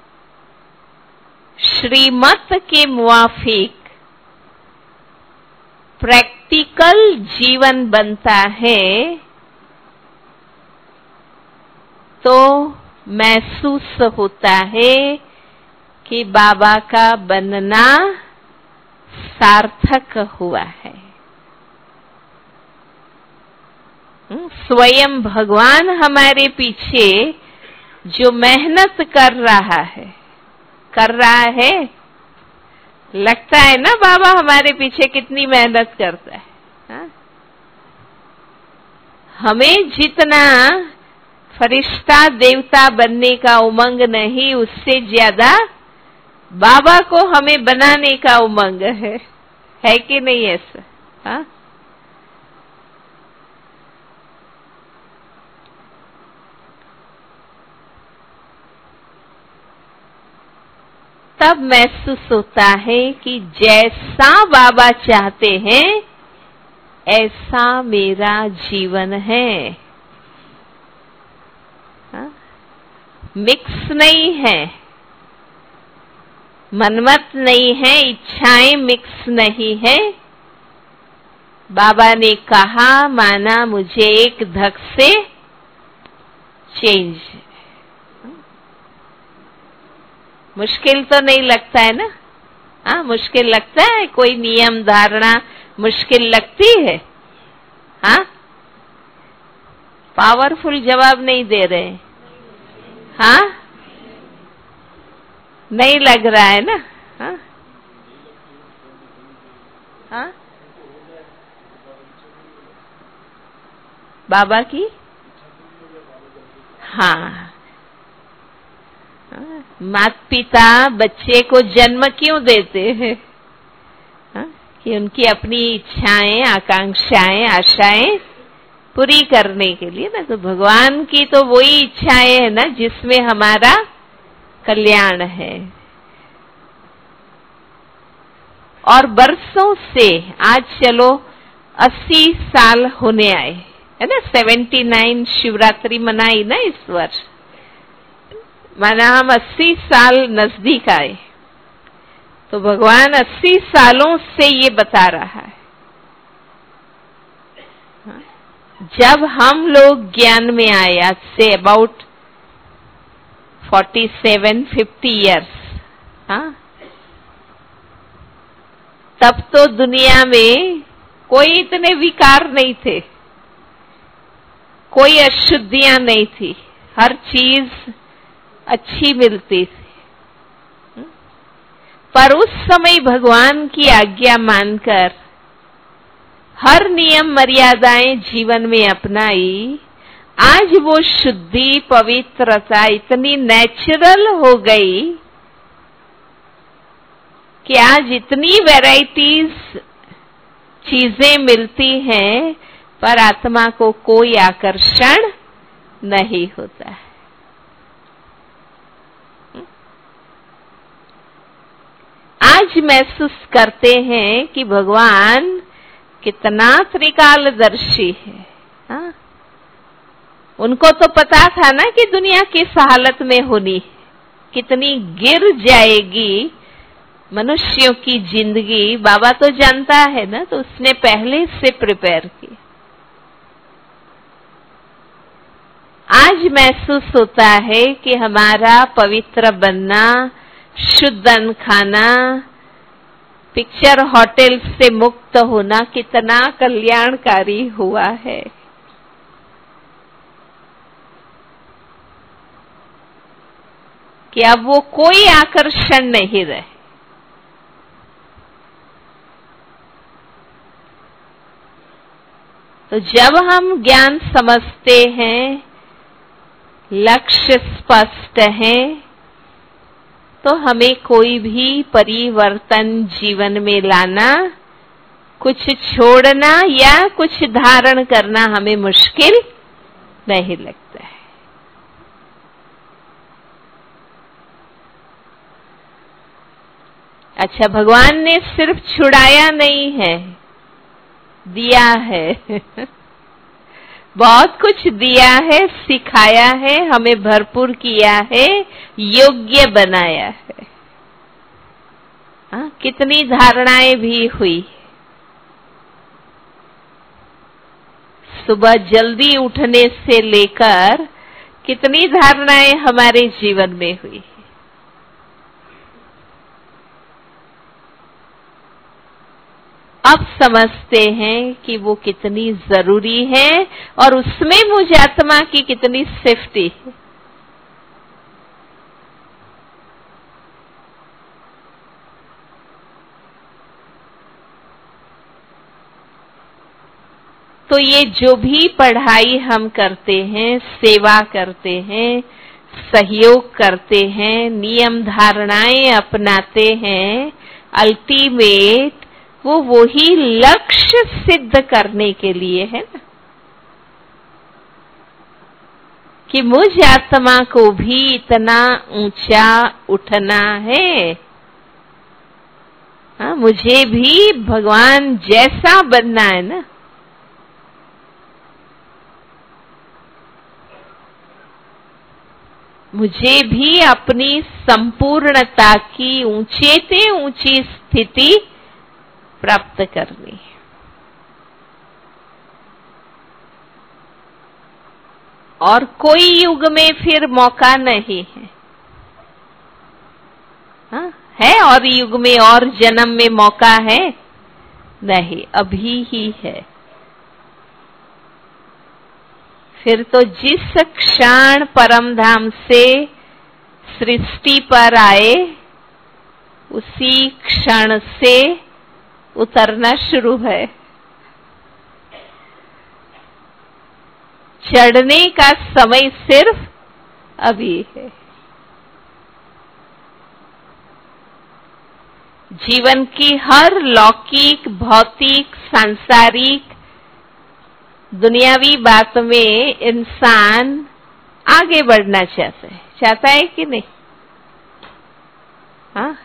श्रीमत के मुआफिक प्रैक्टिकल जीवन बनता है तो महसूस होता है कि बाबा का बनना सार्थक हुआ है। स्वयं भगवान हमारे पीछे जो मेहनत कर रहा है कर रहा है लगता है ना बाबा हमारे पीछे कितनी मेहनत करता है। हा? हमें जितना फरिश्ता देवता बनने का उमंग नहीं, उससे ज्यादा बाबा को हमें बनाने का उमंग है, है कि नहीं ऐसा? हा? तब महसूस होता है कि जैसा बाबा चाहते हैं ऐसा मेरा जीवन है। हा? मिक्स नहीं है, मनमत नहीं है, इच्छाएं मिक्स नहीं है। बाबा ने कहा माना मुझे एक धक से चेंज। मुश्किल तो नहीं लगता है ना? हाँ, मुश्किल लगता है? कोई नियम धारणा मुश्किल लगती है? हाँ, पावरफुल जवाब नहीं दे रहे। हाँ, नहीं लग रहा है ना? हाँ, हाँ, बाबा की हाँ, माता पिता बच्चे को जन्म क्यों देते हैं? हा? कि उनकी अपनी इच्छाएं, आकांक्षाएं, आशाएं पूरी करने के लिए ना। तो भगवान की तो वही इच्छाएं है ना जिसमें हमारा कल्याण है। और बरसों से, आज चलो अस्सी साल होने आए है ना, सेवेंटी नाइन शिवरात्रि मनाई ना इस वर्ष, माना हम अस्सी साल नजदीक आए। तो भगवान अस्सी सालों से ये बता रहा है। जब हम लोग ज्ञान में आए, आज से about forty seven fifty years, हाँ, तब तो दुनिया में कोई इतने विकार नहीं थे, कोई अशुद्धियां नहीं थी, हर चीज अच्छी मिलती थी। पर उस समय भगवान की आज्ञा मानकर हर नियम मर्यादाएं जीवन में अपनाई, आज वो शुद्धि पवित्रता इतनी नेचुरल हो गई कि आज इतनी वैरायटीज चीजें मिलती हैं, पर आत्मा को कोई आकर्षण नहीं होता है। आज महसूस करते हैं कि भगवान कितना त्रिकालदर्शी है। हाँ? उनको तो पता था ना कि दुनिया किस हालत में होनी, कितनी गिर जाएगी मनुष्यों की जिंदगी, बाबा तो जानता है ना, तो उसने पहले से प्रिपेयर की। आज महसूस होता है कि हमारा पवित्र बनना, शुद्ध अन्न खाना, पिक्चर होटल से मुक्त होना कितना कल्याणकारी हुआ है। कि अब वो कोई आकर्षण नहीं रहे। तो जब हम ज्ञान समझते हैं, लक्ष्य स्पष्ट है, तो हमें कोई भी परिवर्तन जीवन में लाना, कुछ छोड़ना या कुछ धारण करना हमें मुश्किल नहीं लगता है। अच्छा, भगवान ने सिर्फ छुड़ाया नहीं है, दिया है। बहुत कुछ दिया है, सिखाया है, हमें भरपूर किया है, योग्य बनाया है। हाँ, कितनी धारणाएं भी हुई। सुबह जल्दी उठने से लेकर कितनी धारणाएं हमारे जीवन में हुई। अब समझते हैं कि वो कितनी जरूरी है और उसमें मुझ आत्मा की कितनी सेफ्टी है। तो ये जो भी पढ़ाई हम करते हैं, सेवा करते हैं, सहयोग करते हैं, नियम धारणाएं अपनाते हैं, अल्टीमेट वो वही लक्ष्य सिद्ध करने के लिए है ना, कि मुझ आत्मा को भी इतना ऊंचा उठना है। हाँ, मुझे भी भगवान जैसा बनना है ना। मुझे भी अपनी संपूर्णता की ऊंचे से ऊंची स्थिति प्राप्त करनी है। और कोई युग में फिर मौका नहीं है। हाँ, है और युग में और जन्म में मौका है नहीं, अभी ही है। फिर तो जिस क्षण परम धाम से सृष्टि पर आए, उसी क्षण से उतरना शुरू है। चढ़ने का समय सिर्फ अभी है। जीवन की हर लौकिक, भौतिक, सांसारिक दुनियावी बात में इंसान आगे बढ़ना चाहता है, चाहता है कि नहीं? हाँ,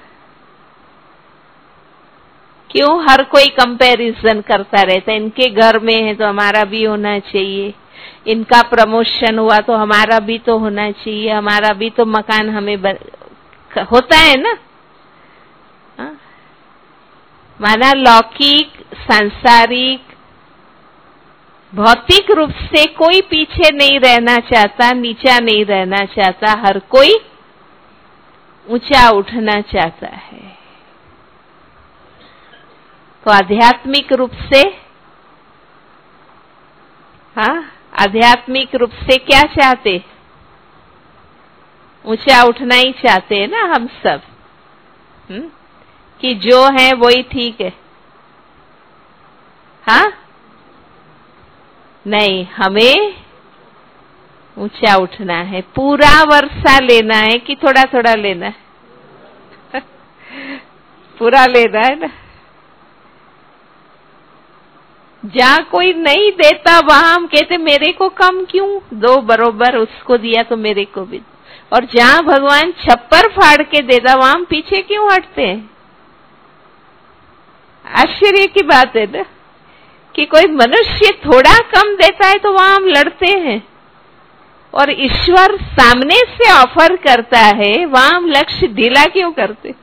क्यों हर कोई कंपैरिजन करता रहता है? इनके घर में है तो हमारा भी होना चाहिए, इनका प्रमोशन हुआ तो हमारा भी तो होना चाहिए, हमारा भी तो मकान हमें बर... होता है ना। हाँ? माना लौकिक, सांसारिक, भौतिक रूप से कोई पीछे नहीं रहना चाहता, नीचा नहीं रहना चाहता, हर कोई ऊंचा उठना चाहता है। तो आध्यात्मिक रूप से, हाँ, आध्यात्मिक रूप से क्या चाहते? ऊंचा उठना ही चाहते हैं ना हम सब। हुँ? कि जो है वही ठीक है। हाँ, नहीं, हमें ऊंचा उठना है, पूरा वर्षा लेना है कि थोड़ा थोड़ा लेना है? पूरा लेना है ना। जहाँ कोई नहीं देता वहां हम कहते मेरे को कम क्यों दो, बरोबर उसको दिया तो मेरे को भी। और जहाँ भगवान छप्पर फाड़ के देता वहां हम पीछे क्यों हटते हैं? आश्चर्य की बात है ना कि कोई मनुष्य थोड़ा कम देता है तो वहां हम लड़ते हैं, और ईश्वर सामने से ऑफर करता है वहां हम लक्ष्य ढीला क्यों करते?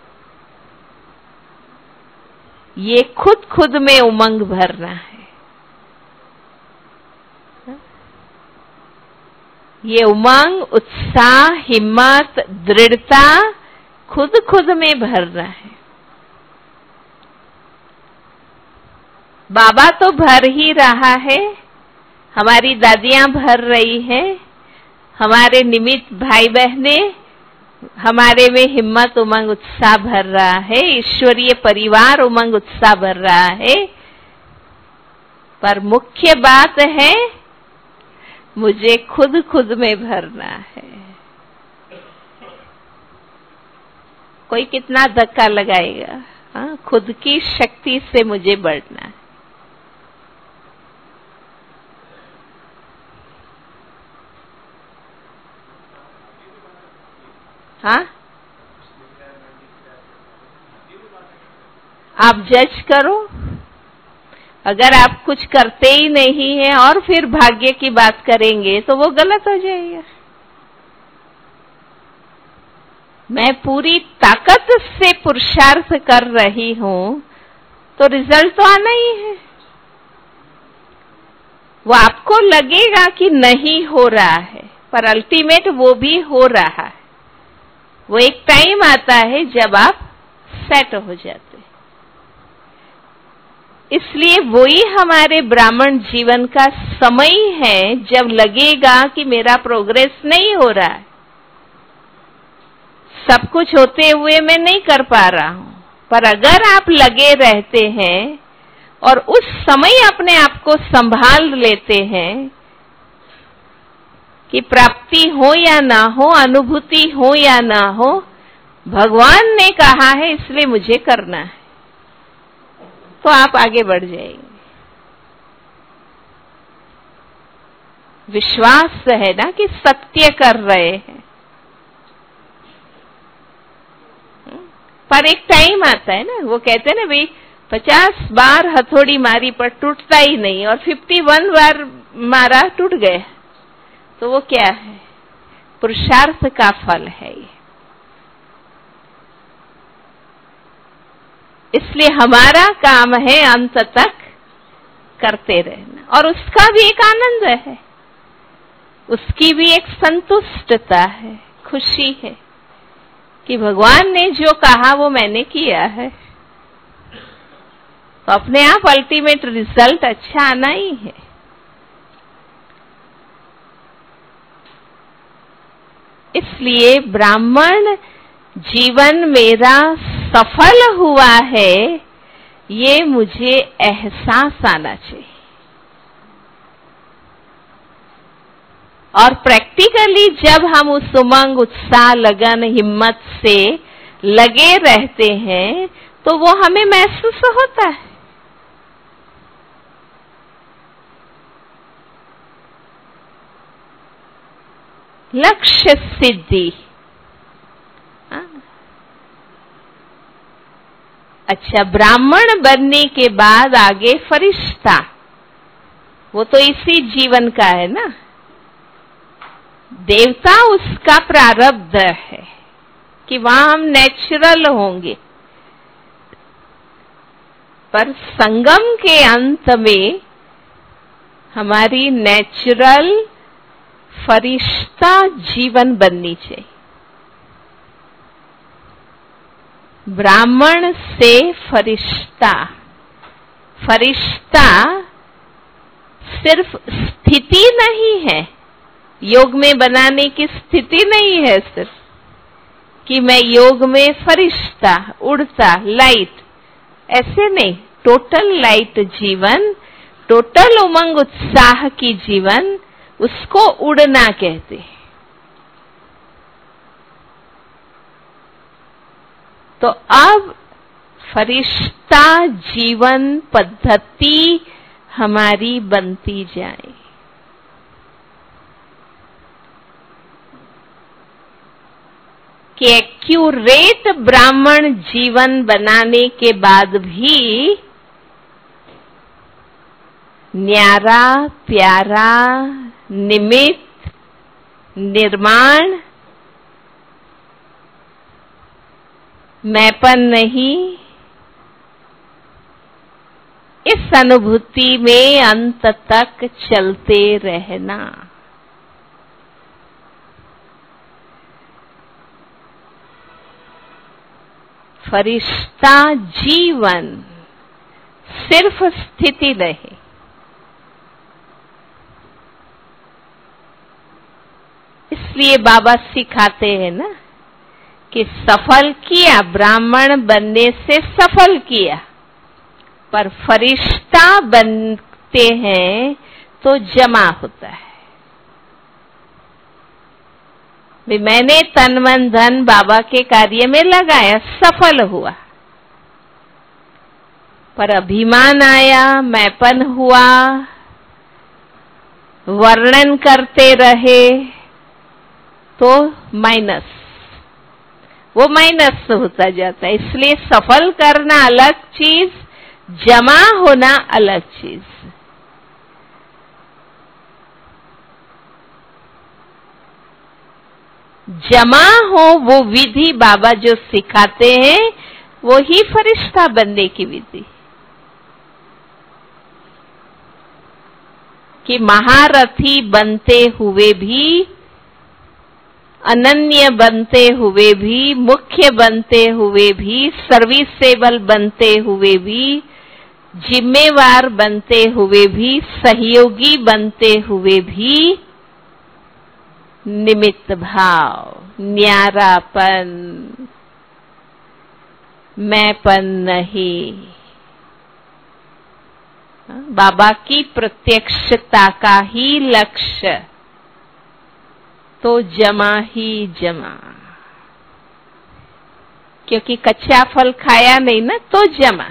ये खुद खुद में उमंग भरना है। ये उमंग, उत्साह, हिम्मत, दृढ़ता खुद खुद में भरना है। बाबा तो भर ही रहा है, हमारी दादियां भर रही हैं, हमारे निमित्त भाई बहने हमारे में हिम्मत, उमंग, उत्साह भर रहा है, ईश्वरीय परिवार उमंग उत्साह भर रहा है। पर मुख्य बात है मुझे खुद खुद में भरना है। कोई कितना धक्का लगाएगा? हाँ, खुद की शक्ति से मुझे बढ़ना है। हाँ, आप जज करो। अगर आप कुछ करते ही नहीं है और फिर भाग्य की बात करेंगे तो वो गलत हो जाएगा। मैं पूरी ताकत से पुरुषार्थ कर रही हूं तो रिजल्ट तो आना ही है। वो आपको लगेगा कि नहीं हो रहा है, पर अल्टीमेट वो भी हो रहा है। वो एक टाइम आता है जब आप सेट हो जाते। इसलिए वही हमारे ब्राह्मण जीवन का समय है जब लगेगा कि मेरा प्रोग्रेस नहीं हो रहा है, सब कुछ होते हुए मैं नहीं कर पा रहा हूं। पर अगर आप लगे रहते हैं और उस समय अपने आप को संभाल लेते हैं कि प्राप्ति हो या ना हो, अनुभूति हो या ना हो, भगवान ने कहा है इसलिए मुझे करना है, तो आप आगे बढ़ जाएंगे। विश्वास है ना कि सत्य कर रहे हैं। पर एक टाइम आता है ना, वो कहते हैं ना भाई पचास बार हथौड़ी मारी पर टूटता ही नहीं, और फिफ्टी वन बार मारा टूट गया, तो वो क्या है? पुरुषार्थ का फल है ये। इसलिए हमारा काम है अंत तक करते रहना, और उसका भी एक आनंद है, उसकी भी एक संतुष्टता है, खुशी है कि भगवान ने जो कहा वो मैंने किया है, तो अपने आप अल्टीमेट रिजल्ट अच्छा आना ही है। इसलिए ब्राह्मण जीवन मेरा सफल हुआ है, ये मुझे एहसास आना चाहिए। और प्रैक्टिकली जब हम उस उमंग, उत्साह, लगन, हिम्मत से लगे रहते हैं तो वो हमें महसूस होता है। लक्ष्य सिद्धि। अच्छा, ब्राह्मण बनने के बाद आगे फरिश्ता, वो तो इसी जीवन का है ना। देवता उसका प्रारब्ध है कि वहां हम नेचुरल होंगे, पर संगम के अंत में हमारी नेचुरल फरिश्ता जीवन बननी चाहिए। ब्राह्मण से फरिश्ता, फरिश्ता सिर्फ स्थिति नहीं है, योग में बनाने की स्थिति नहीं है सिर्फ कि मैं योग में फरिश्ता उड़ता लाइट, ऐसे नहीं। टोटल लाइट जीवन, टोटल उमंग उत्साह की जीवन, उसको उड़ना कहते हैं। तो अब फरिश्ता जीवन पद्धति हमारी बनती जाए। कि एक्यूरेट ब्राह्मण जीवन बनाने के बाद भी न्यारा, प्यारा, निमित्त, निर्माण, मैंपन नहीं, इस अनुभूति में अंत तक चलते रहना। फरिश्ता जीवन सिर्फ स्थिति नहीं। इसलिए बाबा सिखाते हैं ना कि सफल किया, ब्राह्मण बनने से सफल किया, पर फरिश्ता बनते हैं तो जमा होता है। भी मैंने तन मन धन बाबा के कार्य में लगाया, सफल हुआ, पर अभिमान आया, मैंपन हुआ, वर्णन करते रहे तो माइनस, वो माइनस होता जाता है। इसलिए सफल करना अलग चीज, जमा होना अलग चीज। जमा हो वो विधि बाबा जो सिखाते हैं, वो ही फरिश्ता बनने की विधि। कि महारथी बनते हुए भी, अनन्य बनते हुए भी, मुख्य बनते हुए भी, सर्विसेबल बनते हुए भी, जिम्मेवार बनते हुए भी, सहयोगी बनते हुए भी, निमित्त भाव, न्यारापन, मैंपन नहीं, बाबा की प्रत्यक्षता का ही लक्ष्य, तो जमा ही जमा। क्योंकि कच्चा फल खाया नहीं ना, तो जमा।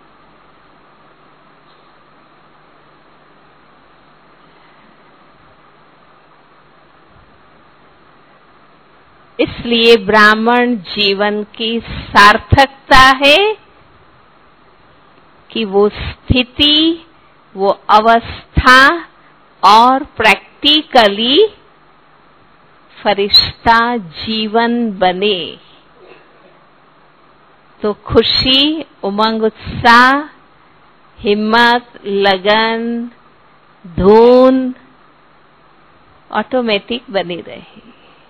इसलिए ब्राह्मण जीवन की सार्थकता है कि वो स्थिति, वो अवस्था और प्रैक्टिकली फरिश्ता जीवन बने तो खुशी, उमंग, उत्साह, हिम्मत, लगन, धून ऑटोमेटिक बनी रहे।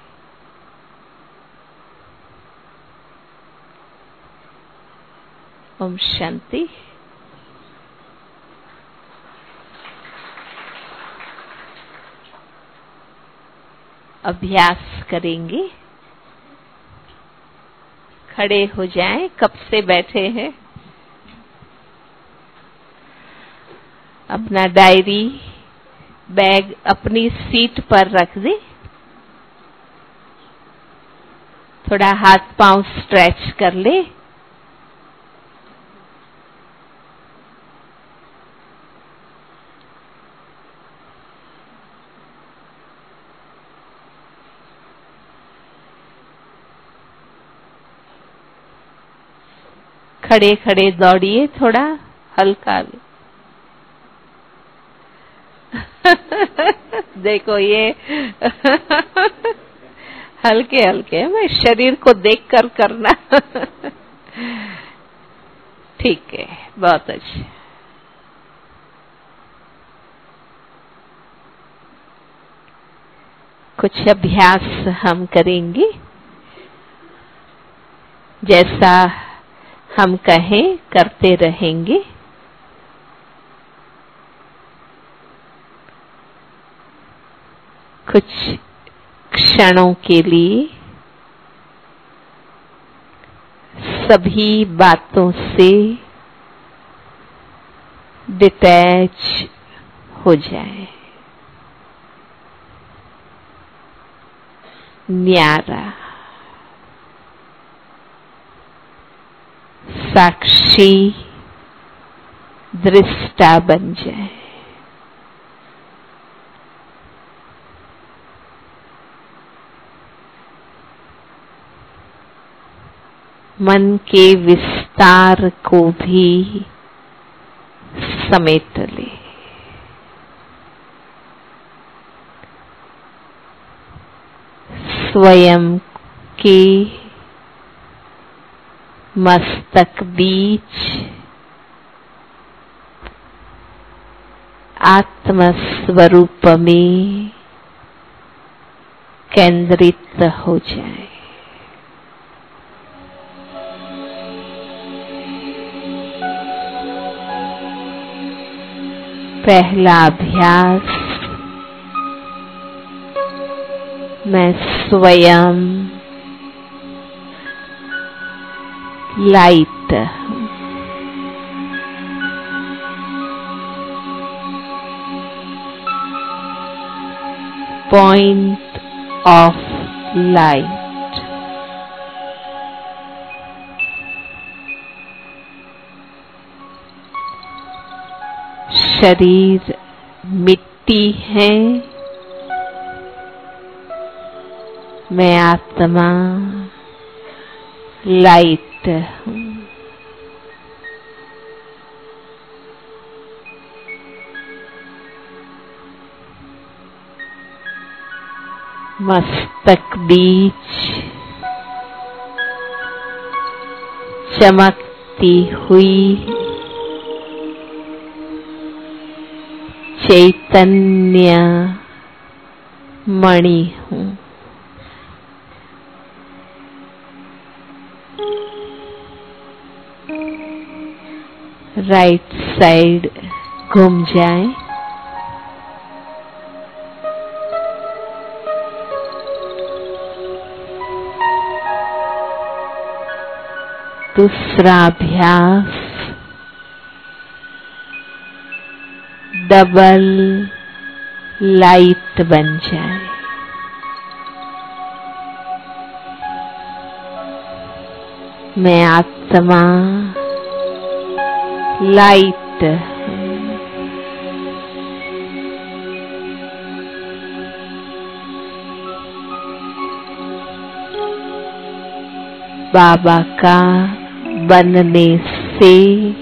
ओम शांति। अभ्यास करेंगे। खड़े हो जाएं, कब से बैठे हैं। अपना डायरी, बैग अपनी सीट पर रख दें। थोड़ा हाथ पांव स्ट्रेच कर ले। खड़े खड़े दौड़िए, थोड़ा हल्का। देखो ये हल्के हल्के में शरीर को देखकर करना। ठीक है, बहुत अच्छा। कुछ अभ्यास हम करेंगे, जैसा हम कहें करते रहेंगे। कुछ क्षणों के लिए सभी बातों से डिटैच हो जाए, न्यारा, साक्षी दृष्टा बन जाए। मन के विस्तार को भी समेट ले। स्वयं के मस्तक बीच आत्म स्वरूप में केंद्रित हो जाए। पहला अभ्यास, मैं स्वयं लाइट हूं। Point of light. शरीर मिट्टी है, मैं आत्मा लाइट हूं। मस्तक बीच चमकती हुई चैतन्य मणि हूं। राइट साइड घूम जाए। दूसरा अभ्यास, डबल लाइट बन जाए। मैं आत्मा लाइट हूं। बाबा का बनने से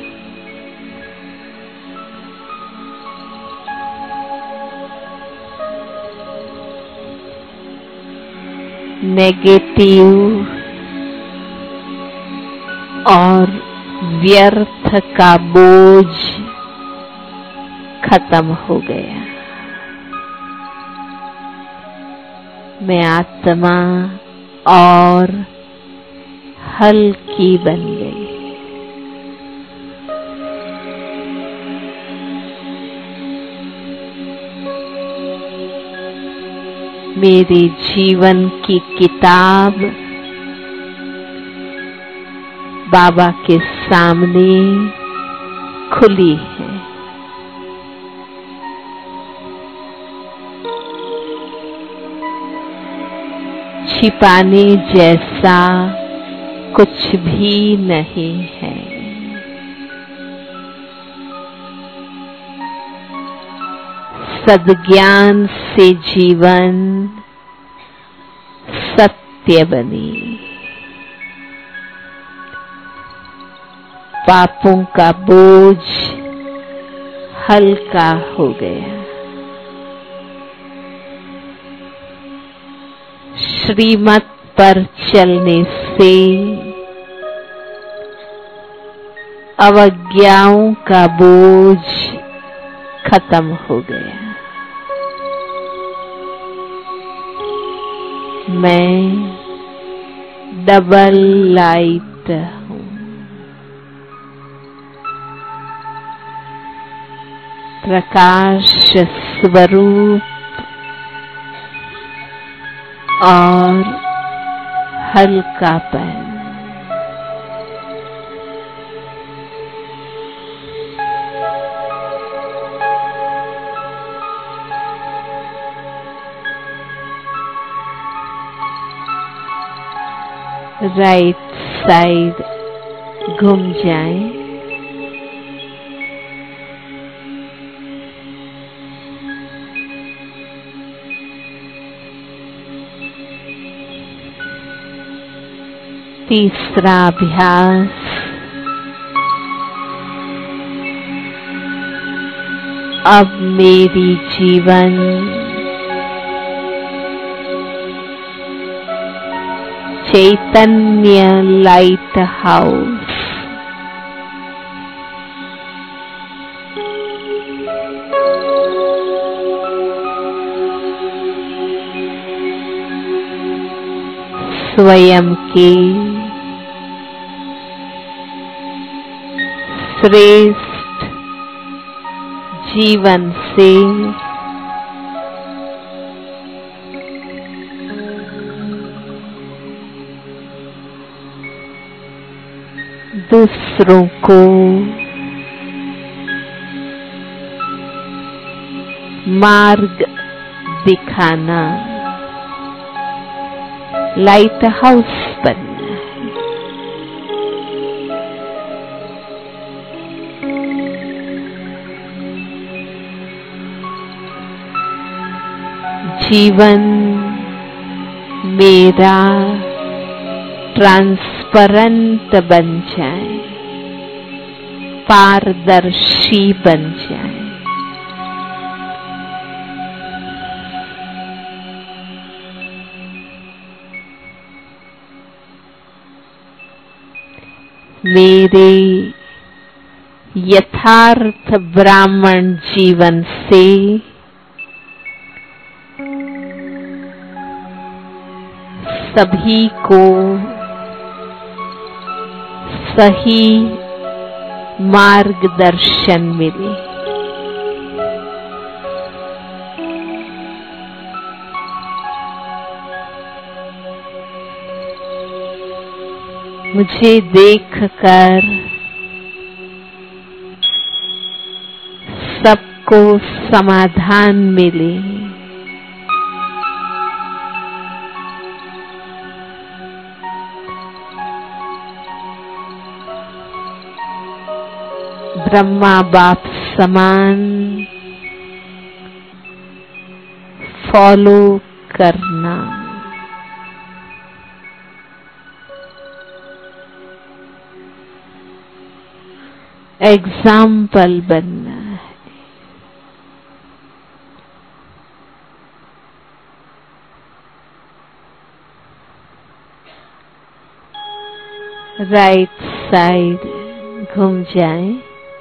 नेगेटिव और व्यर्थ का बोझ खत्म हो गया। मैं आत्मा और हल्की बन गई। मेरे जीवन की किताब बाबा के सामने खुली है। छिपाने जैसा कुछ भी नहीं है। सद्ज्ञान से जीवन सत्य बने। पापों का बोझ हल्का हो गया। श्रीमत पर चलने से अवज्ञाओं का बोझ खत्म हो गया। मैं डबल लाइट हूँ। प्रकाश स्वरूप और हल्कापन। राइट साइड घूम जाएं। तीसरा अभ्यास, अब मेरी जीवन चैतन्य लाइट हाउस स्वयं के श्रेष्ठ जीवन से दूसरों को मार्ग दिखाना, लाइट हाउस बनना है। जीवन मेरा ट्रांसपेरेंट बन जाए, पारदर्शी बन जाए। मेरे यथार्थ ब्राह्मण जीवन से सभी को सही मार्गदर्शन मिले। मुझे देखकर सबको समाधान मिले। ब्रह्मा बाप समान फॉलो करना, एग्जाम्पल बनना है। राइट साइड घूम जाएं।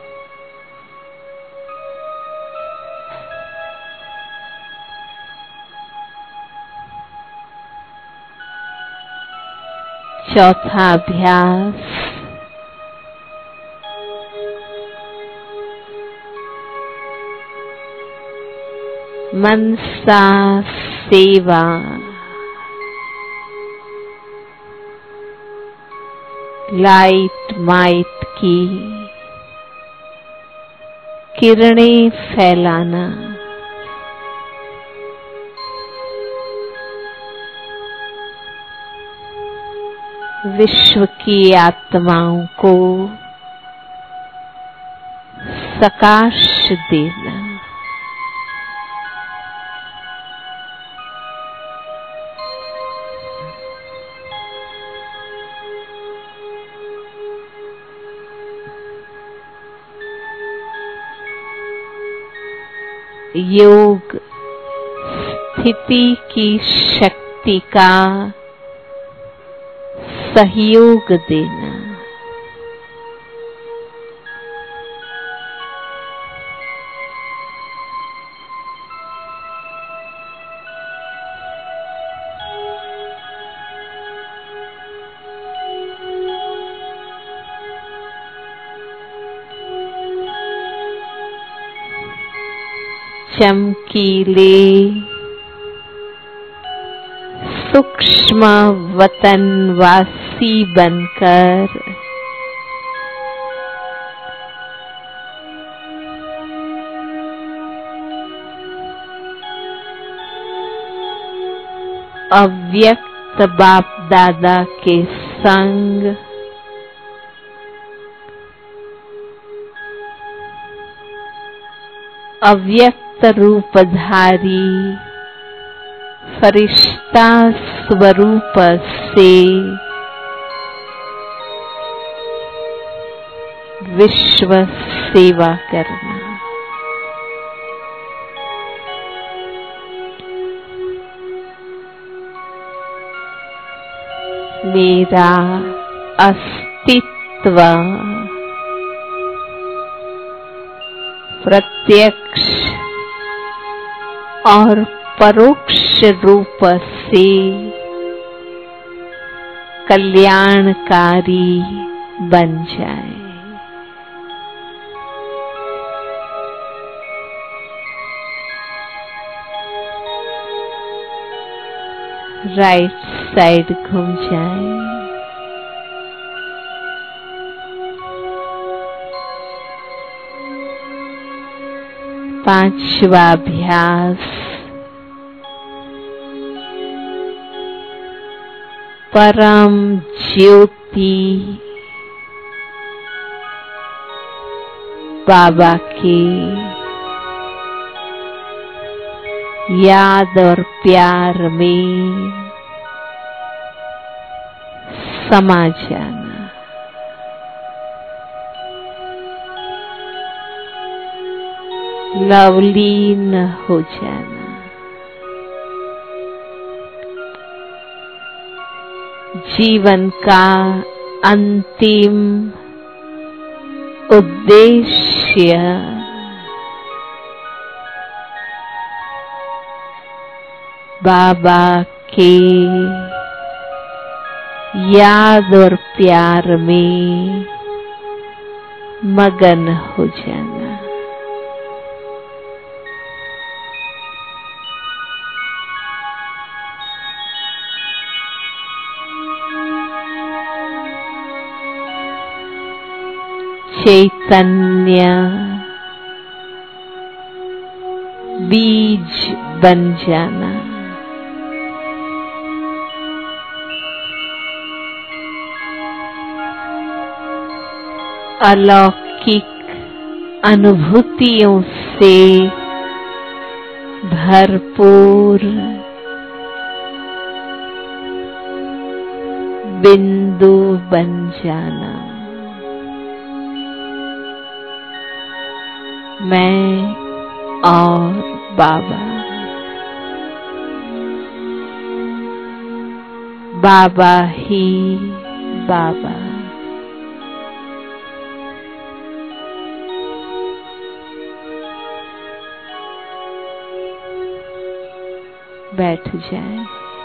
चौथा अभ्यास, मनसा सेवा, लाइट माइट की किरणें फैलाना, विश्व की आत्माओं को प्रकाश देना। योग स्थिति की शक्ति का सहयोग देना। चमकीले सूक्ष्म वतनवासी बनकर अव्यक्त बाप दादा के संग अव्यक्त रूपधारी फरिश्ता स्वरूप से विश्व सेवा करना। मेरा अस्तित्व प्रत्यक्ष और परोक्ष रूप से कल्याणकारी बन जाए। राइट साइड घूम जाए। पांचवा अभ्यास परम ज्योति बाबा की याद और प्यार में समा जाना। लवलीन हो जाना। जीवन का अंतिम उद्देश्य बाबा के याद और प्यार में मगन हो जाना। चैतन्य बीज बन जाना। अलौकिक अनुभूतियों से भरपूर बिंदु बन जाना। मैं और बाबा बाबा ही बाबा। बैठ जाए।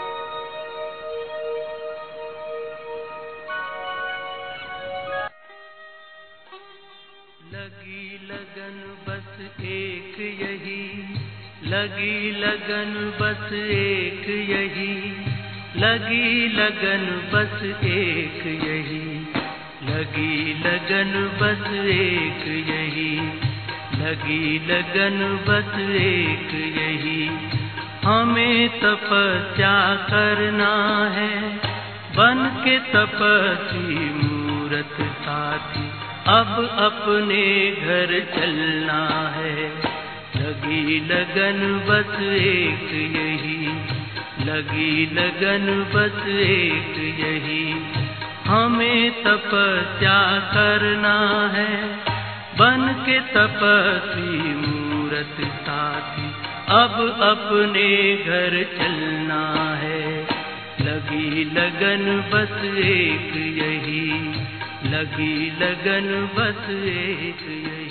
लगी लगन बस एक यही, लगी लगन बस एक यही, लगी लगन बस एक यही, लगी लगन बस एक यही, लगी लगन बस एक यही। हमें तपस्या करना है बन के तपस्वी मूरत साथी, अब अपने घर चलना है। लगी लगन बस एक यही, लगी लगन बस एक यही। हमें तपस्या करना है बन के तपस्वी मूरत साथी, अब अपने घर चलना है। लगी लगन बस एक यही, लगी लगन बस एक यही।